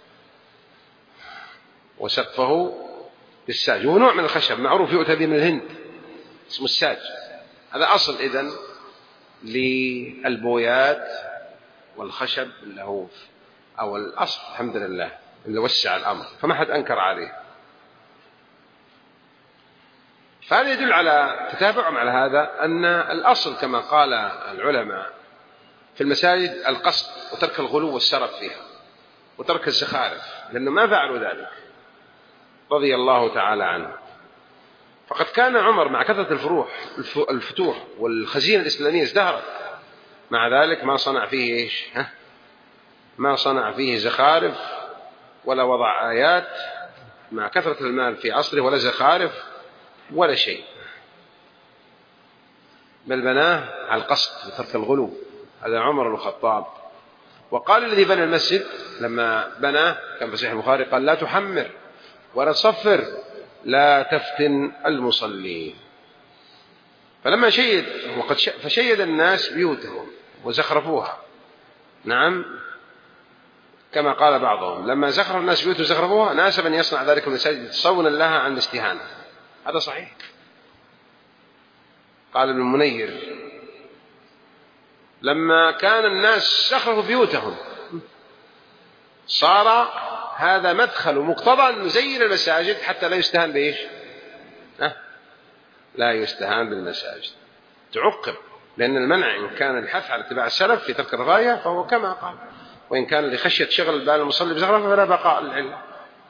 وسقفه بالساج، وهو نوع من الخشب معروف يؤتى به من الهند اسمه الساج. هذا أصل إذن للبويات والخشب اللي هو أو الأصل الحمد لله اللي وسع الأمر، فما حد أنكر عليه. فهذا يدل على تتابعهم على هذا أن الأصل كما قال العلماء في المساجد القصد وترك الغلو والسرف فيها وترك الزخارف، لأنه ما فعلوا ذلك رضي الله تعالى عنه. فقد كان عمر مع كثرة الفروح الفتوح والخزينة الإسلامية ازدهرت، مع ذلك ما صنع فيه إيش؟ ها؟ ما صنع فيه زخارف ولا وضع آيات مع كثرة المال في عصره، ولا زخارف ولا شيء، بل بناه على القصد وترك الغلو. هذا عمر بن الخطاب. وقال الذي بنى المسجد لما بناه كان في صحيح البخاري قال: لا تحمر ولا تصفر، لا تفتن المصلين. فلما شيد وقد فشيد الناس بيوتهم وزخرفوها، نعم كما قال بعضهم لما زخرف الناس بيوتهم وزخرفوها ناسب أن يصنع ذلك المساجد صونا لها عن الاستهانة. هذا صحيح. قال ابن المنير: لما كان الناس زخرفوا بيوتهم صار هذا مدخل ومقتضى أن نزين المساجد حتى لا يستهان بإيش؟ أه؟ لا يستهان بالمساجد، تعقب، لأن المنع إن كان الحث على اتباع السلف في ترك الغاية فهو كما قال، وإن كان لخشية شغل بال المصلي بزخرفه فلا بقاء للعلة،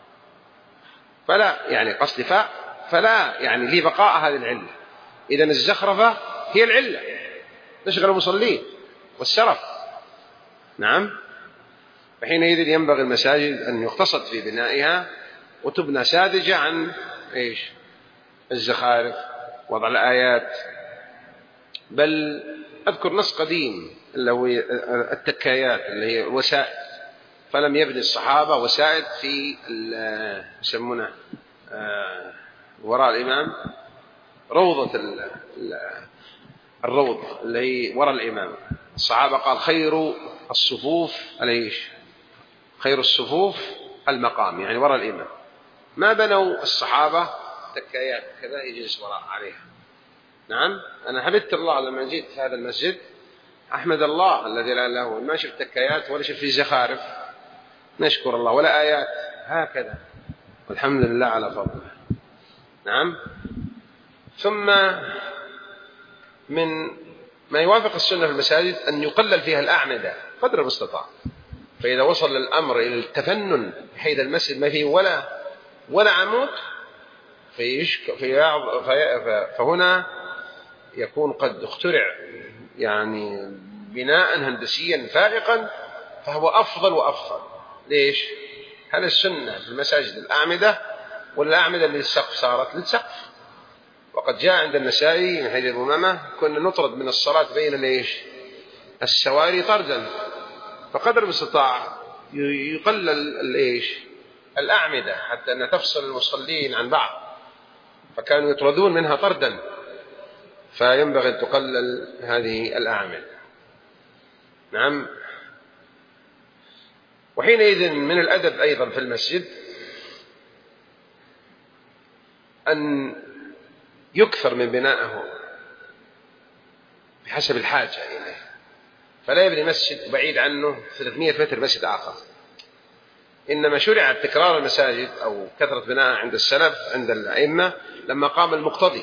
فلا يعني قصد فاء فلا يعني لي بقاء هذه العلة. إذن الزخرفة هي العلة تشغل المصلين والسرف، نعم. فحينئذ ينبغي المساجد أن يقتصد في بنائها وتبنى ساذجة عن إيش؟ الزخارف، وضع الآيات. بل أذكر نص قديم اللي هو التكايات اللي هي وسائد، فلم يبني الصحابة وسائد في يسمونه وراء الإمام روضة الروض اللي هي وراء الإمام. الصحابة قال: خير الصفوف عليش خير الصفوف المقام، يعني وراء الإمام. ما بنوا الصحابة تكايات كذا يجلس وراء عليها. نعم أنا حمدت الله لما جيت في هذا المسجد، أحمد الله الذي لا إله إلا هو، ما شفت تكايات ولا شفت زخارف، نشكر الله، ولا آيات، هكذا والحمد لله على فضله. نعم. ثم من ما يوافق السنة في المساجد أن يقلل فيها الأعمدة قدر المستطاع. فإذا وصل الأمر إلى التفنن بحيث المسجد ما فيه ولا ولا عمود فيشك في فهنا يكون قد اخترع يعني بناء هندسيا فائقا، فهو أفضل وأفضل. ليش؟ هل السنة في المساجد الأعمدة ولا الأعمدة اللي للسقف صارت للسقف؟ وقد جاء عند النسائي من حديث الأمامة: كنا نطرد من الصلاة بين ليش السواري طردا. فقدر المستطاع يقلل الايش الأعمدة حتى أن تفصل المصلين عن بعض، فكانوا يطردون منها طردا، فينبغي أن تقلل هذه الأعمدة. نعم. وحينئذ من الأدب أيضا في المسجد أن يكثر من بنائه بحسب الحاجة إليه، فلا يبني مسجد بعيد عنه ثلاثمائة متر مسجد آخر، إنما شرع تكرار المساجد أو كثرة بناء عند السلف عند الأئمة لما قام المقتضي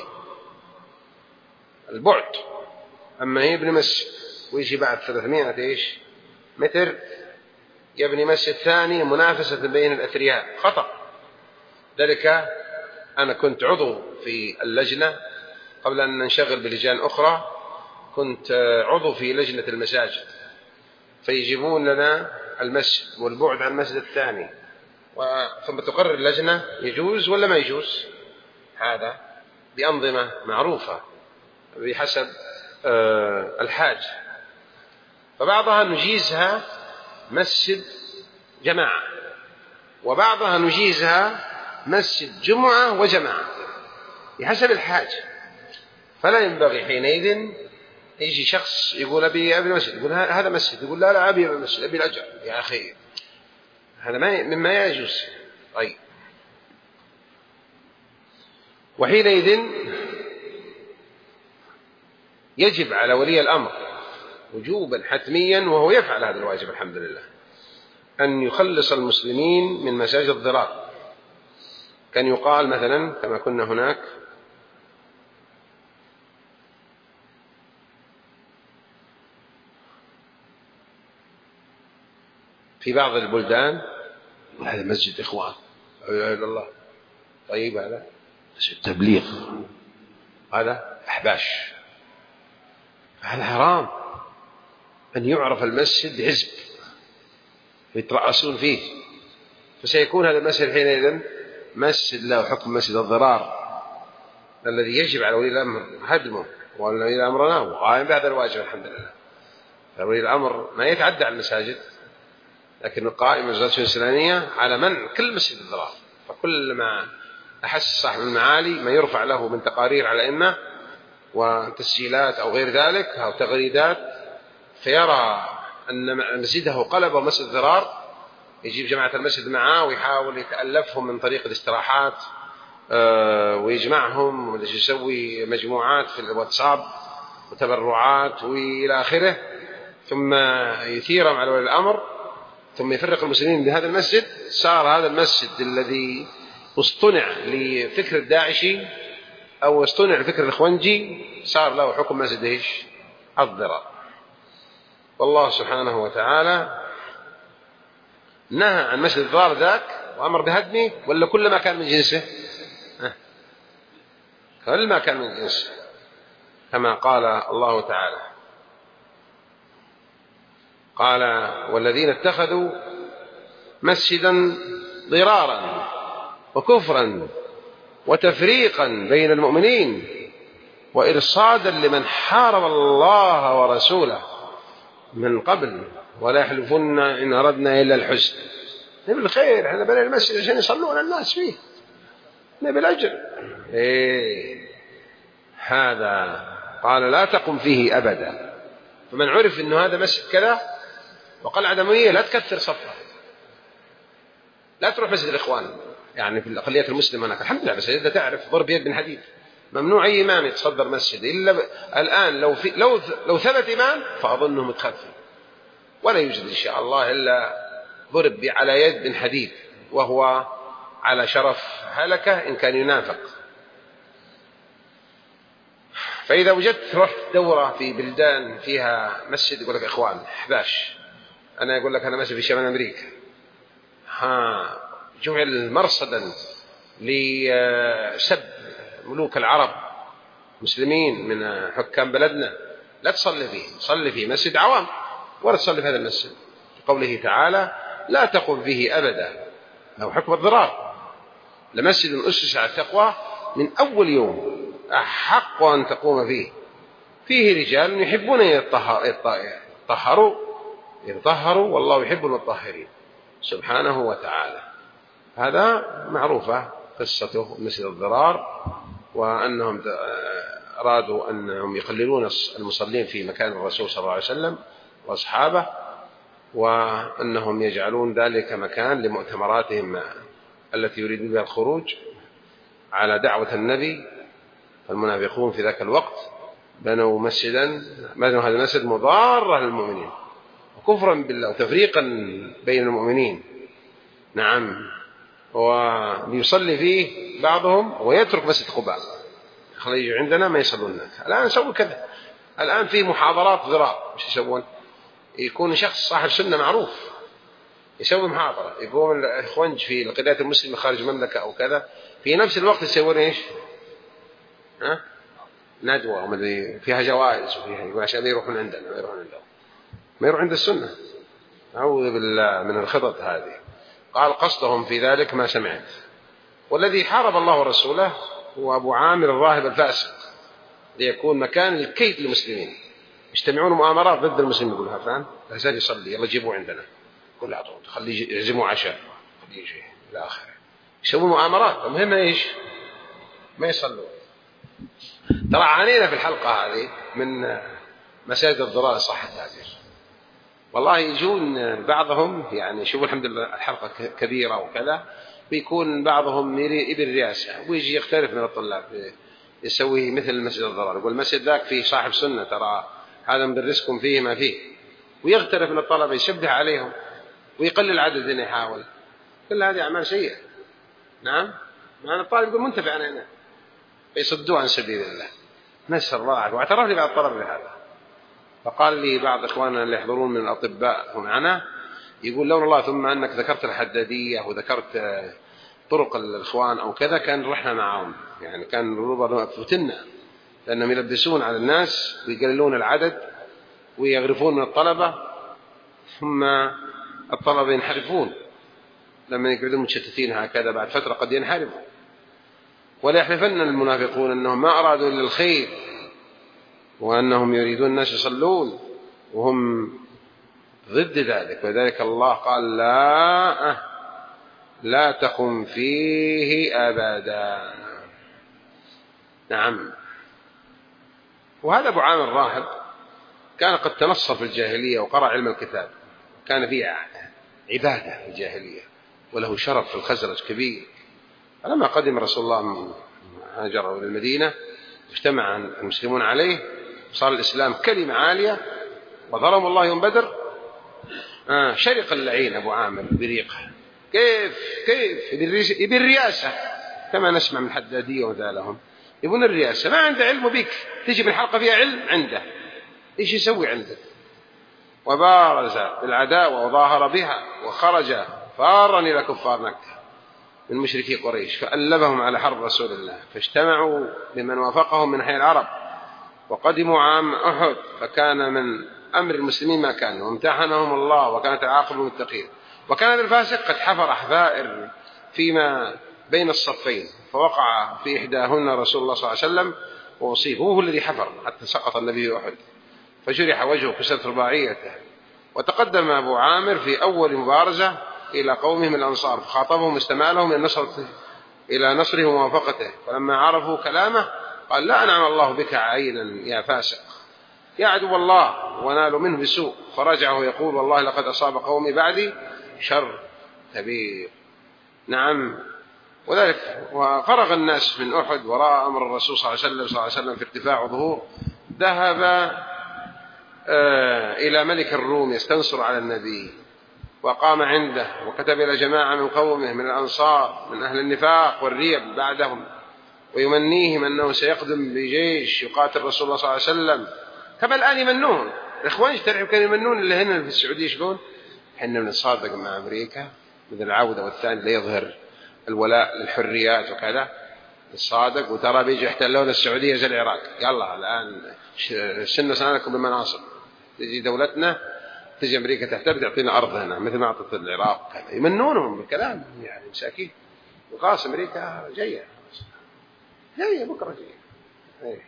البعد. أما يبني مسجد ويجي بعد ثلاثمائة إيش متر يبني مسجد ثاني منافسة بين الأثرياء، خطأ. ذلك أنا كنت عضو في اللجنة قبل أن ننشغل بلجان أخرى، كنت عضو في لجنة المساجد، فيجيبون لنا المسجد والبعد عن المسجد الثاني، ثم تقرر اللجنة يجوز ولا ما يجوز. هذا بأنظمة معروفة بحسب الحاجة، فبعضها نجيزها مسجد جماعة، وبعضها نجيزها مسجد جمعة وجماعة بحسب الحاجة. فلا ينبغي حينئذ يجي شخص يقول أبي أبي المسجد، يقول هذا مسجد، يقول لا لا أبي المسجد أبي الأجر، يا أخي هذا ما مما يجوز. طيب، وحينئذ يجب على ولي الأمر وجوبا حتميا، وهو يفعل هذا الواجب الحمد لله، أن يخلص المسلمين من مساجد الضرار. كان يقال مثلا كما كنا هناك في بعض البلدان هذا مسجد إخوان لا إله إلا الله، طيب هذا مسجد تبليغ، هذا أحباش، هذا حرام أن يعرف المسجد حزب يترأسون فيه، فسيكون هذا المسجد حينئذ مسجد له حكم مسجد الضرار الذي يجب على ولي الأمر هدمه، ولي أمرنا وقائم بهذا الواجب الحمد لله. فولي الأمر ما يتعدى على المساجد، لكن القائم الوزارة الإسلامية على منع كل مسجد الضرار. فكل ما أحس صاحب المعالي ما يرفع له من تقارير على الأئمة وتسجيلات أو غير ذلك أو تغريدات، فيرى أن مسجده قلب مسجد ضرار، يجيب جماعة المسجد معاه ويحاول يتألفهم من طريق الاستراحات ويجمعهم ويسوي مجموعات في الواتساب وتبرعات وإلى آخره، ثم يثيرهم على ولي الأمر، ثم يفرق المسلمين بهذا المسجد. صار هذا المسجد الذي اصطنع لفكر الداعشي أو اصطنع لفكر الإخوانجي صار له حكم مسجد إيش الضرار. والله سبحانه وتعالى نهى عن مسجد الضرار ذاك وأمر بهدمه، ولا كل ما كان من جنسه؟ كل ما كان من جنسه، كما قال الله تعالى، قال والذين اتخذوا مسجدا ضرارا وكفرا وتفريقا بين المؤمنين وإرصادا لمن حارب الله ورسوله من قبل ولا يحلفن إن أردنا إلا الحسن. نبي الخير، احنا بنينا المسجد عشان يصلون الناس فيه، نبي الأجر. إيه هذا قال لا تقم فيه أبدا. فمن عرف إنه هذا مسجد كذا وقال عدمية لا تكثر صفه، لا تروح مسجد الإخوان يعني في الأقليات المسلمة هناك الحمد لله، بس إذا تعرف ضرب يد من حديد، ممنوع أي إمام يتصدر مسجد إلا ب... الآن لو في لو لو ثبت إمام فأظنه متخفي، ولا يوجد إن شاء الله إلا ضرب على يد من حديد، وهو على شرف هلكة إن كان ينافق. فإذا وجدت رحت دورة في بلدان فيها مسجد يقول لك إخوان أحباش، أنا يقول لك أنا مسجد في شمال أمريكا، ها جعل مرصدا لسب ملوك العرب مسلمين من حكام بلدنا، لا تصلي فيه، صلي في مسجد عوام ولا تصلي في هذا المسجد. قوله تعالى لا تقم فيه أبدا، له حكم الضرار. لمسجد أسس على التقوى من أول يوم أحق أن تقوم فيه، فيه رجال يحبون يطهروا يطهروا والله يحب المطهرين سبحانه وتعالى. هذا معروفة قصته مسجد الضرار، وأنهم أرادوا أنهم يقللون المصلين في مكان الرسول صلى الله عليه وسلم وأصحابه، وأنهم يجعلون ذلك مكان لمؤتمراتهم التي يريدون بها الخروج على دعوة النبي المنافقون في ذاك الوقت بنوا مسجدا، بنوا هذا المسجد مضارة للمؤمنين وكفرا بالله وتفريقا بين المؤمنين. نعم. ويصلي فيه بعضهم ويترك مسجد قباء، خليه عندنا ما يصلون هناك. الآن يسوي كذا، الآن في محاضرات ضراء، مش يسوون؟ يكون شخص صاحب سنة معروف يسوي محاضرة، يقوم الإخوان في القضايا المسلمة خارج المملكة أو كذا، في نفس الوقت يسوون إيش؟ ها؟ ندوة ومدري فيها جوائز وفيها، يقول عشان يروحون عندنا، ما يروحون عندهم، ما يروح عند السنة. أعوذ بالله من الخطط هذه. قال قصدهم في ذلك ما سمعت. والذي حارب الله ورسوله هو أبو عامر الراهب الفاسق، ليكون مكان الكيد للمسلمين، يجتمعون مؤامرات ضد المسلمين، يقول ها فلان لا زال يصلي، يلا جيبوه عندنا، كل عطوه، خليه يعزموا عشاء، خليه يجي إلى آخره، يسوون مؤامرات. المهم إيش؟ ما يصلوا. ترى عانينا في الحلقة هذه من مساجد الضلال صح التعبير، والله يجون بعضهم، يعني شوفوا الحمد لله الحلقة كبيرة وكذا، بيكون بعضهم يبي الرئاسة ويجي يختلف من الطلاب، يسوي مثل المسجد الضلال، يقول المسجد ذاك فيه صاحب سنة، ترى هذا مدرسكم فيه ما فيه، ويختلف من الطلبة، يشبه عليهم ويقلل عدد إنه يحاول. كل هذه أعمال سيئة. نعم. مع الطالب يقول منتفع أنا هنا، يصدوا عن سبيل الله، نسأل الله. واعترف لي بعض الطلبة بهذا، فقال لي بعض إخواننا اللي يحضرون من الأطباء معنا، يقول لولا الله ثم أنك ذكرت الحدادية وذكرت طرق الإخوان أو كذا كان رحنا معهم، يعني كان ربما فتنا، لأنهم يلبسون على الناس ويقللون العدد ويغرفون من الطلبة، ثم الطلبة ينحرفون لما يقعدون متشتتين هكذا، بعد فترة قد ينحرفوا. ولا يحلفن المنافقون أنهم ما أرادوا إلا الخير، وأنهم يريدون الناس يصلون وهم ضد ذلك. وذلك الله قال لا لا تقم فيه أبدا. نعم. وهذا أبو عامر الراهب كان قد تنصر في الجاهلية وقرأ علم الكتاب، كان فيه عبادة في الجاهلية وله شرف في الخزرج كبير. فلما قدم رسول الله من هاجر إلى المدينة اجتمع المسلمون عليه، صار الإسلام كلمة عالية، وضرب الله يوم بدر آه شرق اللعين أبو عامر بريقه، كيف كيف يبي الرئاسة، كما نسمع من الحدادية وذالهم يبون الرئاسة، ما عنده علم بك، تجي من حلقة فيها علم عنده، إيش يسوي عندك؟ وبارز بالعداوة وظاهر بها، وخرج فارا إلى كفار مكة من مشركي قريش، فألبهم على حرب رسول الله، فاجتمعوا بمن وافقهم من حي العرب، وقدموا عام أحد، فكان من أمر المسلمين ما كان، وامتحنهم الله، وكانت العاقبة للمتقين. وكان هذا الفاسق قد حفر حفائر فيما بين الصفين، فوقع في إحداهن رسول الله صلى الله عليه وسلم وأصيب، هو الذي حفر حتى سقط النبي أحد، فجرح وجهه كسرت رباعيته. وتقدم أبو عامر في أول مبارزة إلى قومه من الأنصار، فخاطبهم استمالهم إلى نصرته إلى نصره وموافقته، فلما عرفوا كلامه قال لا أنعم الله بك عينا يا فاسق يا عدو الله، ونالوا منه بسوء، فرجعه يقول والله لقد أصاب قومي بعدي شر كبير. نعم. وذلك وفرغ الناس من أحد وراء أمر الرسول صلى الله عليه وسلم, صلى الله عليه وسلم في ارتفاع وظهور، ذهب إلى ملك الروم يستنصر على النبي، وقام عنده وكتب إلى جماعة من قومه من الأنصار من أهل النفاق والريب بعدهم، ويمنيهم أنه سيقدم بجيش يقاتل رسول الله صلى الله عليه وسلم، كما الآن يمنون الإخوان يجترعوا كانوا يمنون اللي هنا في السعودية. شلون حنا بنتصادق مع أمريكا مثل العودة والثاني ليظهر الولاء للحريات وكذا، الصادق، وترى بيجي يحتلون السعودية زي العراق، يلا الآن سنة سنانكم بالمناصب، تجي دولتنا تجي أمريكا تحتل تعطينا أرض هنا مثل ما أعطت العراق كذا، يمنونهم بالكلام يعني مساكين. وقاس أمريكا جاية جاية بكرة جاية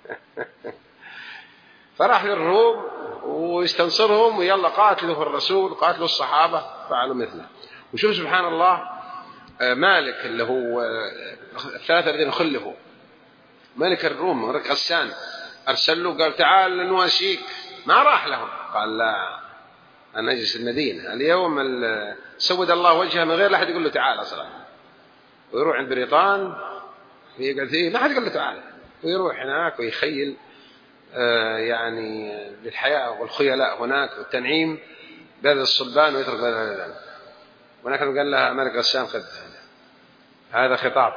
فراح للروم ويستنصرهم، ويلا قاتلوا الرسول قاتلوا الصحابة، فعلوا مثله. وشوف سبحان الله مالك اللي هو الثلاثة الذين خلفوا، ملك الروم ملك غسان أرسل له قال تعال نواسيك، ما راح لهم، قال لا أنا أجلس المدينة اليوم سود الله وجهه من غير لا أحد يقول له تعال أصلا، ويروح عند بريطان ويقعد فيه ما أحد يقول له تعال، ويروح هناك ويخيل آه يعني للحياة والخيلاء هناك والتنعيم بلد الصلبان ويترك بلد الأذان. هناك قال لها ملك غسان خذ هذا خطاب،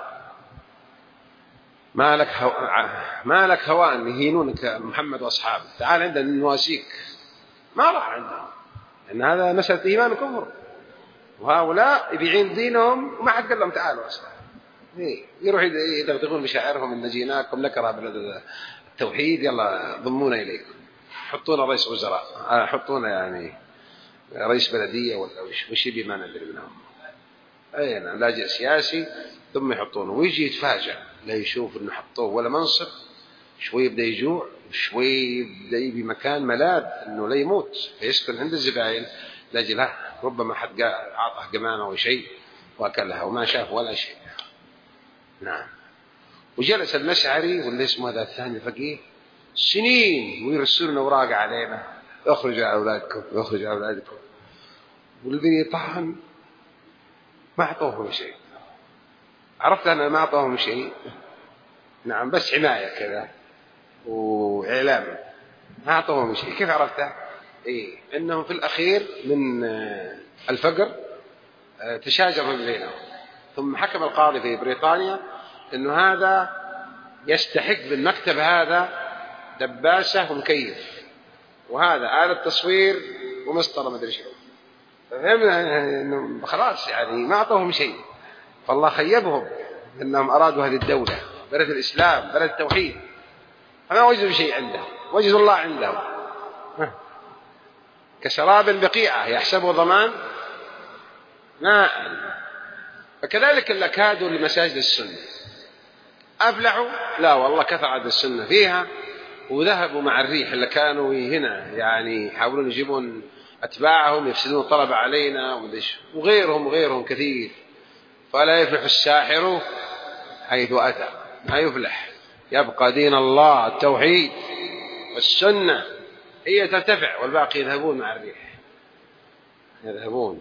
ما لك هو... ما لك هوان يهينونك محمد وأصحابه، تعال عندنا نواسيك. ما راح عندهم، لأن هذا مسألة إيمان وكفر، وهؤلاء يبيعين دينهم وما حد قال لهم تعالوا أصلا. يروح يدغدغون مشاعرهم إن جيناكم نكره بلد التوحيد يلا ضمونا إليكم، حطونا رئيس وزراء، حطونا يعني رئيس بلدية ولا وش وش يبي ما ندري منهم. أي نعم لاجئ سياسي ثم يحطونه ويجي يتفاجأ لا يشوف إنه حطوه ولا منصب، شوي يبدأ يجوع شوي يبدأ يبي مكان ملاذ إنه لا يموت فيسكن عند الزبائن لاجل له ربما حد أعطاه قمامة أو شيء وأكلها وما شاف ولا شيء. نعم. وجلس المشعري واللي اسمه هذا الثاني الفقيه سنين ويرسلون أوراق علينا اخرجوا أولادكم اخرجوا أولادكم، والذي طعن ما أعطوهم شيء. عرفت أنا ما أعطوهم شيء. نعم بس عناية كذا وإعلام، ما أعطوهم شيء. كيف عرفته؟ إيه إنهم في الأخير من الفقر تشاجروا بينهم، ثم حكم القاضي في بريطانيا إنه هذا يستحق بالمكتب هذا دباسة ومكيف، وهذا آلة تصوير ومسطرة ما أدري شو. فهمنا إنه خلاص يعني ما أعطوهم شيء، فالله خيبهم إنهم أرادوا هذه الدولة بلد الإسلام بلد التوحيد، فما وجدوا شيء عندهم، وجدوا الله عندهم كشراب بقيعة يحسبه ضمان ماء. فكذلك اللي كادوا لمساجد السنة أفلحوا؟ لا والله كثر عدد السنة فيها، وذهبوا مع الريح اللي كانوا هنا يعني يحاولون يجيبون أتباعهم يفسدون الطلبة علينا وغيرهم وغيرهم كثير. فلا يفلح الساحر حيث أتى، ما يفلح، يبقى دين الله التوحيد والسنة هي ترتفع والباقي يذهبون مع الريح يذهبون.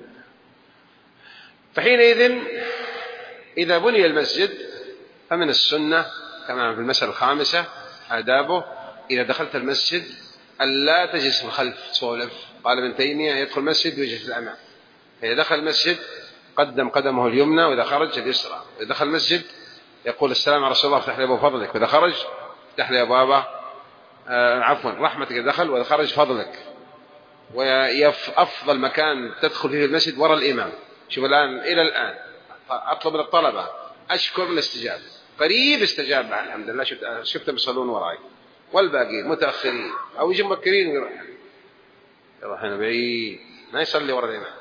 فحينئذ إذا بني المسجد فمن السنة كما في المسألة الخامسة آدابه إذا دخلت المسجد ألا تجلس في الخلف تسولف. قال ابن تيمية يدخل المسجد ويجلس في الأمام، فإذا دخل المسجد قدم قدمه اليمنى وإذا خرج اليسرى. وإذا دخل المسجد يقول السلام على رسول الله افتح لي أبواب فضلك، وإذا خرج افتح لي أبواب آه عفوا رحمتك إذا دخل، وإذا خرج فضلك. وأفضل مكان تدخل فيه المسجد وراء الإمام. شوف الآن إلى الآن أطلب من الطلبة أشكر الاستجابة، قريب استجاب بعد الحمد لله، شفت شفتهم يصلون وراي، والباقي متأخرين أو يجوا مبكرين ويروح يروح هنا بعيد ما يصلي وراء الإمام.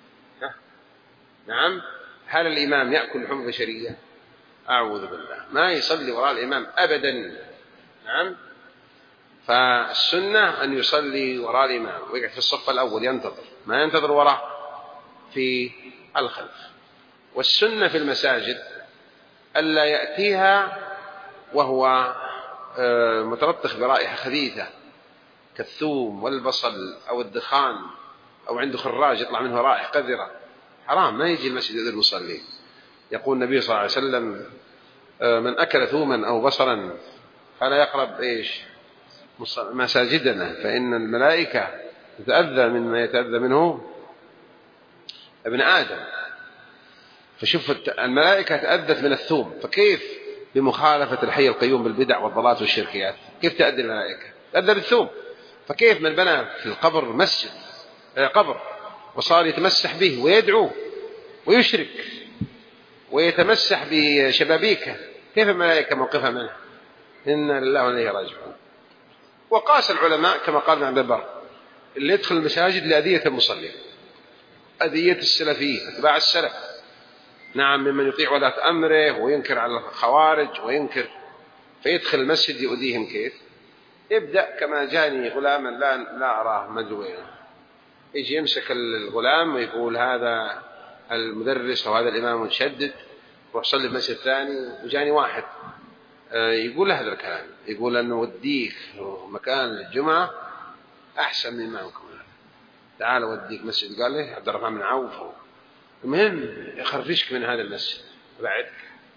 نعم. هل الإمام يأكل لحوم بشرية؟ أعوذ بالله، ما يصلي وراء الإمام أبدا. نعم. فالسنة أن يصلي وراء الإمام ويقعد في الصف الأول ينتظر، ما ينتظر وراء في الخلف. والسنة في المساجد ألا يأتيها وهو متلطخ برائحة خبيثة كالثوم والبصل أو الدخان أو عنده خراج يطلع منه رائحة قذرة، حرام، ما يجي المسجد إذا المصلي. يقول النبي صلى الله عليه وسلم من أكل ثوما أو بصلا فلا يقرب إيش مساجدنا فإن الملائكة تتأذى مما يتأذى منه ابن آدم. فشوف الملائكة تأذت من الثوم، فكيف بمخالفة الحي القيوم بالبدع والضلالات والشركيات كيف تأذي الملائكة؟ تأذى بالثوم. فكيف من بنى في القبر مسجد قبر وصار يتمسح به ويدعو ويشرك ويتمسح بشبابيكه، كيف الملائكة موقفها منه؟ إنا لله وإنا إليه راجعون. وقاس العلماء كما قال ابن عبد البر اللي يدخل المساجد لأذية المصلين، أذية السلفيين أتباع السلف، نعم، ممن يطيع ولاة أمره وينكر على الخوارج وينكر، فيدخل المسجد يؤذيهم. كيف؟ يبدأ كما جاني غلاما لا, لا أراه مدوينه، يجي يمسك الغلام ويقول هذا المدرس أو هذا الإمام متشدد وروح صلي في مسجد ثاني. وجاني واحد يقول له هذا الكلام، يقول أنه وديك مكان للجمعة أحسن من إمامكم، تعال وديك مسجد. قال لي عبد الرحمن بن عوف، المهم يخرجك من هذا المسجد وبعدك.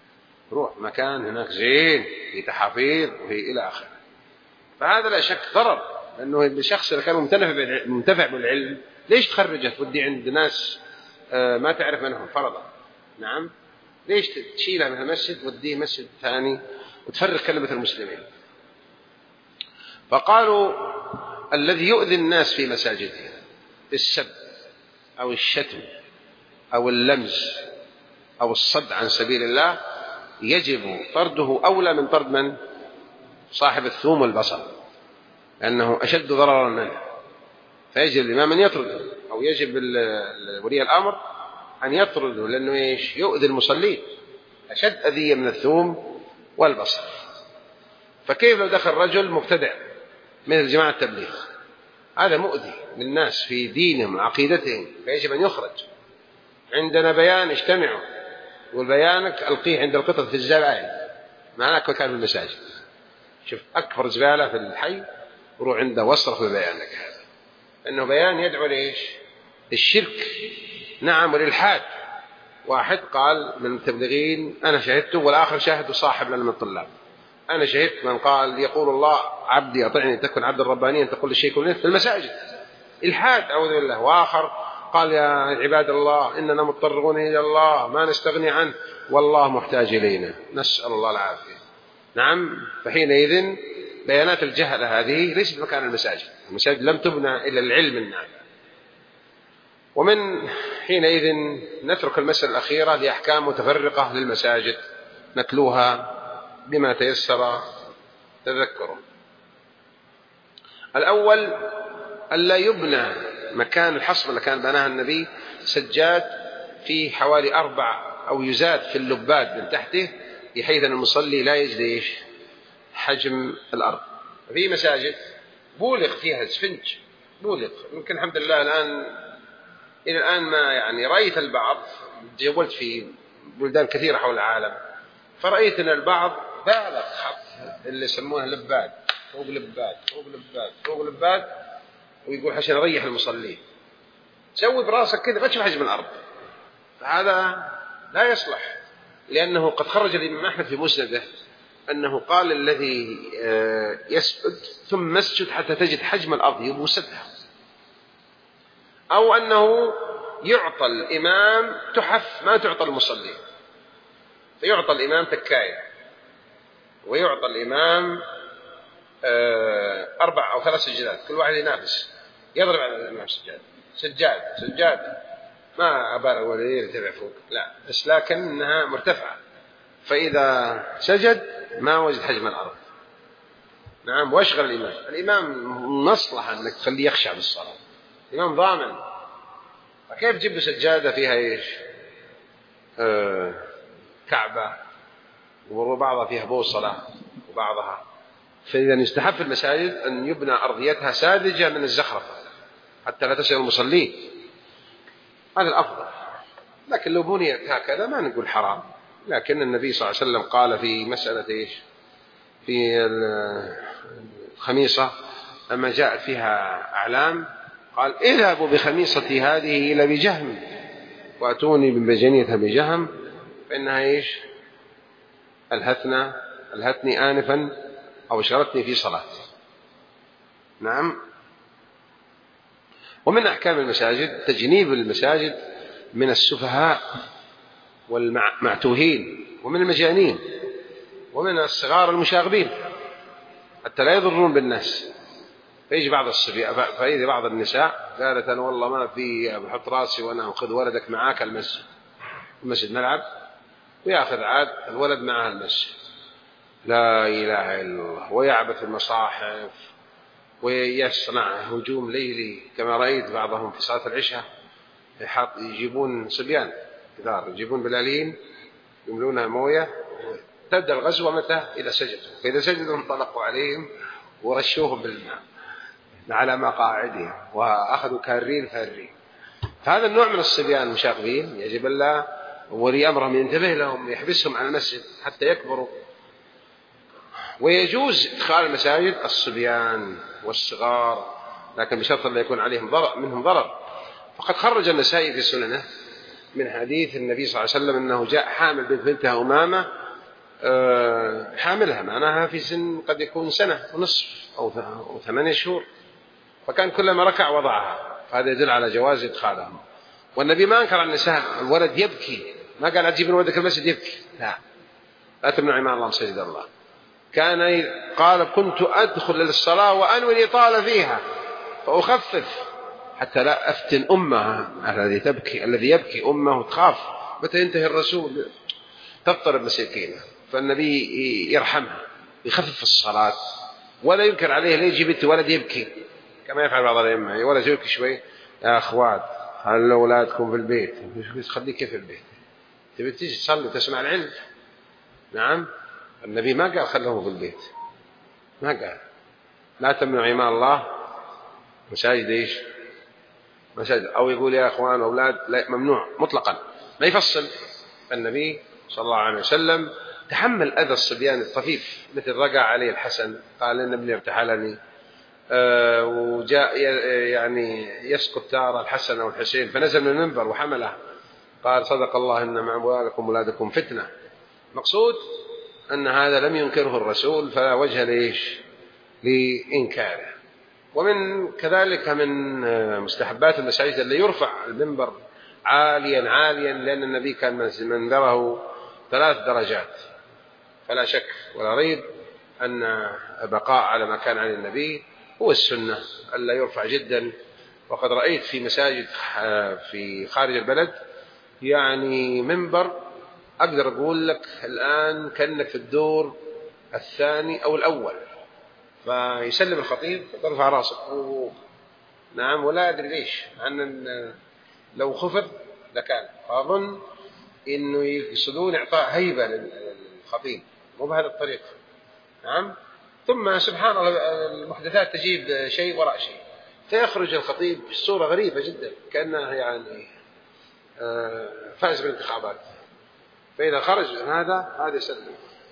روح مكان هناك زين في تحافيظ وفي إلى آخره. فهذا لا شك ضرر، لأنه الشخص اللي كان منتفع بالعلم ليش تخرجه تودي عند ناس ما تعرف منهم فرضا؟ نعم، ليش تشيلها من المسجد وتوديه مسجد ثاني وتفرق كلمة المسلمين؟ فقالوا الذي يؤذي الناس في مساجدهم السب أو الشتم أو اللمز أو الصد عن سبيل الله يجب طرده أولى من طرد من؟ صاحب الثوم والبصل، لأنه أشد ضررا منه. فيجب الإمام أن يطرده، أو يجب ولي الأمر أن يطرده، لأنه إيش؟ يؤذي المصلين أشد أذية من الثوم والبصل. فكيف لو دخل رجل مبتدع مثل جماعة التبليغ؟ هذا مؤذي للناس في دينهم وعقيدتهم، فيجب أن يخرج. عندنا بيان اجتمعوا، والبيانك ألقيه عند القطط في الزبائن، معناك مكان في المساجد. شوف أكبر زبالة في الحي وروح عنده واصرف ببيانك هذا، إنه بيان يدعو لإيش؟ الشرك، نعم، والإلحاد. واحد قال من التبليغين أنا شهدته، والآخر شاهد صاحب لنا من الطلاب، أنا شهدت من قال يقول الله عبدي أطعني تكن عبد الرباني أن تقول الشيء كله في المساجد، إلحاد أعوذ بالله. وآخر قال يا عباد الله إننا مضطرون إلى الله ما نستغني عنه والله محتاج إلينا، نسأل الله العافية. نعم، فحينئذ بيانات الجهلة هذه ليست مكان المساجد. المساجد لم تبنى إلا العلم النافع. ومن حينئذ نترك المسألة الأخيرة لأحكام متفرقة للمساجد نتلوها بما تيسر تذكره. الأول ألا يبنى مكان الحصبة اللي كان بناها النبي سجاد في حوالي أربع أو يزاد في اللباد من تحته، بحيث أن المصلي لا يجد إيش؟ حجم الأرض. في مساجد بولغ فيها اسفنج، بولغ، يمكن الحمد لله الآن إلى الآن ما يعني رأيت البعض، جولت في بلدان كثيرة حول العالم فرأيت أن البعض بالغ حط اللي يسموها لباد فوق لباد فوق لباد فوق لباد، ويقول عشان أريح المصلين. سوي براسك كذا ما تشوف حجم الأرض. فهذا لا يصلح، لأنه قد خرج الإمام أحمد في مسنده أنه قال الذي يسجد ثم اسجد حتى تجد حجم الأرض يبوسها، أو أنه يعطى الإمام تحف ما تعطى المصلين، فيعطى الإمام تكاية ويعطى الإمام أربع أو ثلاث سجدات، كل واحد ينافس يضرب على الإمام سجاد سجاد سجاد، ما أبالغ ولا يرتفع فوق، لا، بس لكنها مرتفعة، فإذا سجد ما وجد حجم الأرض. نعم، واشغل الإمام. الإمام مصلحة أنك تخليه يخشع بالصلاة، الإمام ضامن. فكيف تجيب سجادة فيها إيش؟ آه كعبة وبعضها فيها بوصلة وبعضها. فإذا يستحب في المساجد أن يبنى أرضيتها ساذجة من الزخرفة حتى لا تسأل المصلين، هذا الأفضل. لكن لو بنيت هكذا ما نقول حرام، لكن النبي صلى الله عليه وسلم قال في مسألة إيش؟ في الخميصة لما جاءت فيها أعلام قال اذهبوا بخميصتي هذه إلى بجهم وأتوني بمجانيتها بجهم فإنها إيش؟ الهتنا الهتني آنفا أو شغلتني في صلاة. نعم. ومن أحكام المساجد تجنيب المساجد من السفهاء والمعتوهين ومن المجانين ومن الصغار المشاغبين حتى لا يضرون بالناس. فيجي بعض الصبيان، فإذا بعض النساء قالت أنا والله ما في بحط راسي وأنا أخذ ولدك معاك المسجد، المسجد نلعب ويأخذ عاد الولد معها المسجد، لا إله إلا الله، ويعبث المصاحف ويصنع هجوم ليلي كما رأيت بعضهم في صلاة العشاء يجيبون صبيان كثار يجيبون بلالين يملونها موية، تبدأ الغزوة متى؟ إذا سجدوا، فإذا سجدوا انطلقوا عليهم ورشوهم بالماء على مقاعدهم وأخذوا كارين فارين. فهذا النوع من الصبيان المشاغبين يجب الله ولي أمرهم ينتبه لهم يحبسهم عن المسجد حتى يكبروا. ويجوز إدخال المساجد الصبيان والصغار، لكن بشرط لا يكون عليهم ضرر منهم ضرر. فقد خرج النسائي في سننه من حديث النبي صلى الله عليه وسلم أنه جاء حامل بنت بنتها أمامة حاملها معناها في سن قد يكون سنة ونصف أو ثمانية شهور، فكان كلما ركع وضعها، هذا يدل على جواز إدخالها. والنبي ما أنكر على النساء الولد يبكي، ما قال أجيب ولدك المسجد يبكي، لا لا تمنع إمام الله مسجد الله. كان قال كنت أدخل للصلاة وأنوي الإطالة فيها فأخفف حتى لا أفتن أمها الذي تبكي الذي يبكي أمه تخاف متى ينتهي الرسول تضطرب مساكينه، فالنبي يرحمها يخفف الصلاة ولا ينكر عليه ليه جبت ولد يبكي كما يفعل بعض الأئمة، ولد يبكي شوي يا أخوات خلوا أولادكم في البيت، خليك كيف البيت تبي تيجي تصلي وتسمع العلم. نعم النبي ما قال خلهم في البيت، ما قال لا تمنع إماء الله مساجد إيش مساجد، أو يقول يا أخوان أولاد لا ممنوع مطلقا ما يفصل. النبي صلى الله عليه وسلم تحمل أذى الصبيان الطفيف مثل رقع عليه الحسن قال إن ابني ارتحلني، أه وجاء يعني يسقط تارة الحسن أو الحسين فنزل من المنبر وحمله قال صدق الله إن مع أموالكم أولادكم فتنة. مقصود أن هذا لم ينكره الرسول فلا وجه ليش لإنكاره. ومن كذلك من مستحبات المساجد اللي يرفع المنبر عاليا عاليا، لأن النبي كان منبره ثلاث درجات، فلا شك ولا ريب أن بقاء على ما كان عن النبي هو السنة ألا يرفع جدا. وقد رأيت في مساجد في خارج البلد يعني منبر أقدر أقول لك الآن كأنك في الدور الثاني أو الأول، فيسلم الخطيب ترفع راسك نعم ولا أدري ليش، أن لو خفض لكان، فأظن إنه يقصدون إعطاء هيبة للخطيب مو بهذا الطريق. نعم ثم سبحان الله المحدثات تجيب شيء وراء شيء فيخرج الخطيب بصورة غريبة جدا كأنه يعني فاز بالانتخابات، فإذا خرج هذا هذا يسلم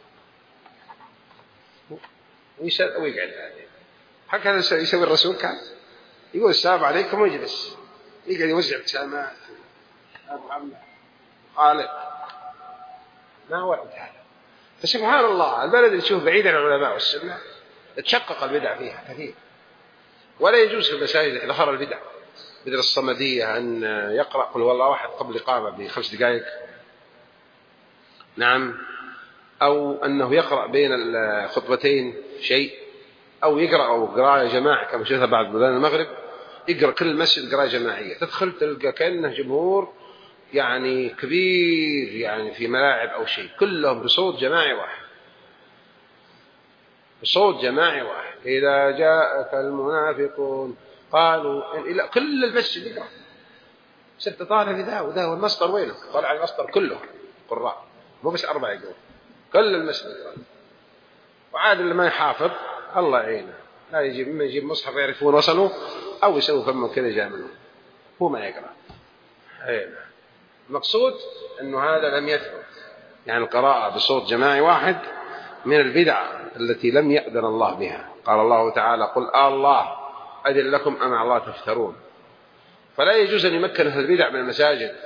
ويسلم ويقعد عليه. هكذا يسوي الرسول كان يقول السلام عليكم ويجلس يقعد يوزع ابتسامات أبو عمه خالد ما ورد هذا. فسبحان الله البلد اللي تشوف بعيدا عن العلماء والسنة تشقق البدع فيها كثير، ولا يجوز في المساجد إذا ظهر البدع مثل الصمدية أن يقرأ قل هو الله واحد قبل الإقامة بخمس دقائق، نعم، أو أنه يقرأ بين الخطبتين شيء، أو يقرأ أو قراءة جماعة كما شفنا بعد بلدان المغرب يقرأ كل المسجد قراءة جماعية، تدخل تلقى كأنه جمهور يعني كبير يعني في ملاعب أو شيء كلهم بصوت جماعي واحد، بصوت جماعي واحد إذا جاءك المنافقون قالوا إلا كل المسجد يقرأ. ست طالب ذا وذا والمسطر وينه طلع المسطر كله قراء مو بس أربعة يقول كل المسجد يقرأ. وعاد اللي ما يحافظ الله يعينه لا يجيب إما يجيب مصحف يعرفون وصلوا أو يسوي فمه كذا جاء منه هو ما يقرأ. أيه. المقصود أنه هذا لم يثبت، يعني القراءة بصوت جماعي واحد من البدع التي لم يأذن الله بها. قال الله تعالى قل آه الله أذن لكم أم على الله تفترون. فلا يجوز أن يمكن هذه البدع من المساجد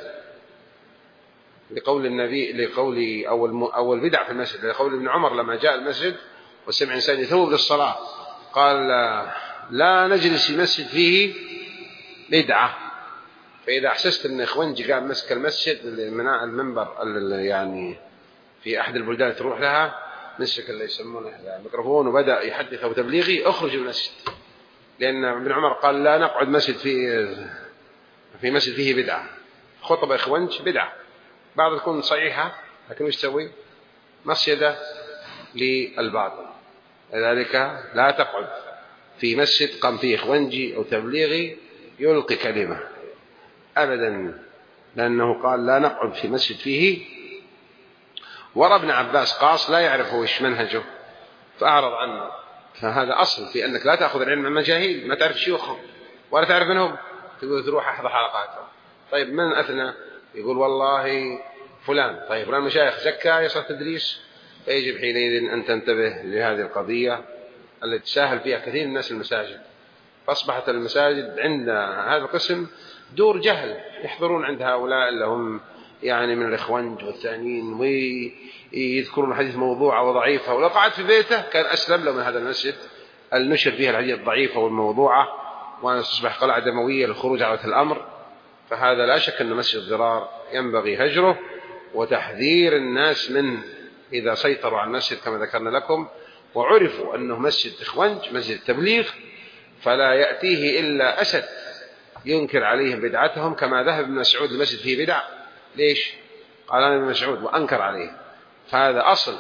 لقول النبي لقول أول أول بدع في المسجد لقول ابن عمر لما جاء المسجد وسمع إنسان يثوب للصلاة قال لا نجلس في مسجد فيه بدعة، فإذا أحسست أن إخوانجي قام مسك المسجد المناء المنبر يعني في أحد البلدان تروح لها مسك اللي يسمونه الميكروفون وبدأ يحدث أو تبليغي أخرج من المسجد، لأن ابن عمر قال لا نقعد مسجد في في مسجد فيه بدعة، خطبة إخوانج بدعة بعض تكون صحيحة لكن وش تسوي مسجدة للباطل، لذلك لا تقعد في مسجد قام فيه إخوانجي أو تبليغي يلقي كلمة أبدا، لأنه قال لا نقعد في مسجد فيه. ورى ابن عباس قاص لا يعرف وش منهجه فأعرض عنه، فهذا أصل في أنك لا تأخذ العلم من مجاهيل ما تعرف شيوخهم ولا تعرف منهم تقول تروح أحضر حلقاتهم. طيب من أثنى يقول والله فلان، طيب فلان مشايخ زكا يصل تدريس، فيجب حينئذ أن تنتبه لهذه القضية التي تساهل فيها كثير من الناس المساجد، فأصبحت المساجد عند هذا القسم دور جهل يحضرون عند هؤلاء اللي هم يعني من الإخوانج والثانيين ويذكرون الحديث موضوعة وضعيفة، ولو قعد في بيته كان أسلم له من هذا المسجد النشر فيها الحديث الضعيفة والموضوعة، وأن تصبح قلعة دموية للخروج على الأمر. فهذا لا شك أن مسجد الضرار ينبغي هجره وتحذير الناس منه إذا سيطروا على المسجد كما ذكرنا لكم وعرفوا أنه مسجد إخوانج مسجد تبليغ، فلا يأتيه إلا أسد ينكر عليهم بدعتهم، كما ذهب ابن مسعود المسجد فيه بدع. ليش؟ قال أنا ابن مسعود وأنكر عليه. فهذا أصل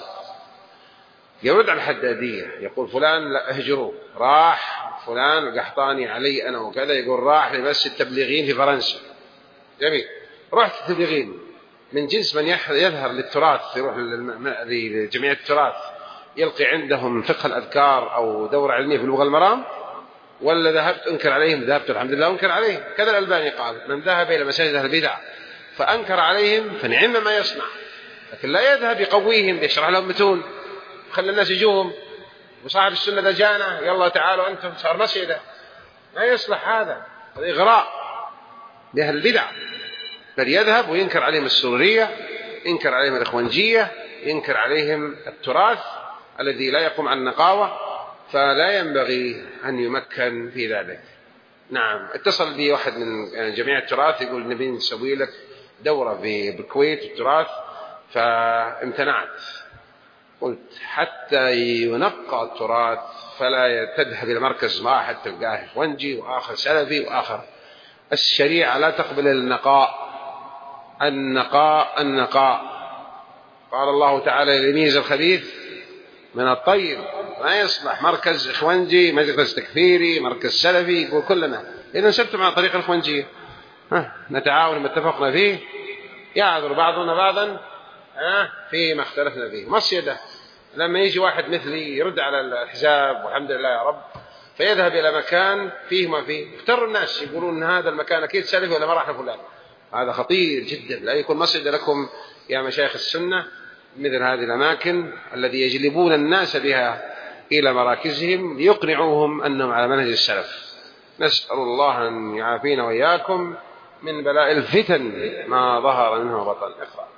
يرد على الحدادية، يقول فلان لا اهجروه، راح فلان القحطاني علي أنا وكذا، يقول راح لمسجد تبليغين في فرنسا. جميل، رحت تبليغين من جنس من يظهر للتراث، يروح لجمعية التراث يلقي عندهم فقه الأذكار أو دورة علمية في بلوغ المرام، ولا ذهبت أنكر عليهم؟ ذهبت الحمد لله أنكر عليهم. كذا الألباني قال من ذهب إلى مساجد أهل البدع فأنكر عليهم فنعم ما يصنع، لكن لا يذهب يقويهم يشرح لهم متون خلى الناس يجوهم، وصاحب السنة ذا جانا يلا تعالوا أنتم صار مسجد، ما يصلح هذا، هذا إغراء لأهل البدع. بل يذهب وينكر عليهم السرورية، ينكر عليهم الإخوانجية، ينكر عليهم التراث الذي لا يقوم عن النقاوة، فلا ينبغي أن يمكن في ذلك. نعم، اتصل بي واحد من جميع التراث يقول نبي نسوي لك دورة في بالكويت التراث، فامتنعت. قلت حتى ينقى التراث فلا تذهب إلى مركز واحد تلقاه إخوانجي وآخر سلفي وآخر. الشريعة لا تقبل النقاء، النقاء النقاء. قال الله تعالى يميز الخبيث من الطيب، ما يصلح مركز إخوانجي مجلس تكفيري مركز سلفي يقول كلنا إذا نسبتم على طريق الإخوانجية نتعاون ما اتفقنا فيه، يعذر بعضنا بعضا فيما اختلفنا فيه. مصيدة لما يجي واحد مثلي يرد على الحزاب والحمد لله يا رب، فيذهب إلى مكان فيه ما فيه، اختاروا الناس يقولون إن هذا المكان أكيد سلفي ولا ما راح فلان. هذا خطير جدا، لا يكون مصيدة لكم يا مشايخ السنة مثل هذه الأماكن الذي يجلبون الناس بها إلى مراكزهم ليقنعوهم أنهم على منهج السلف. نسأل الله أن يعافينا وإياكم من بلاء الفتن ما ظهر منه وبطن. اقرأ.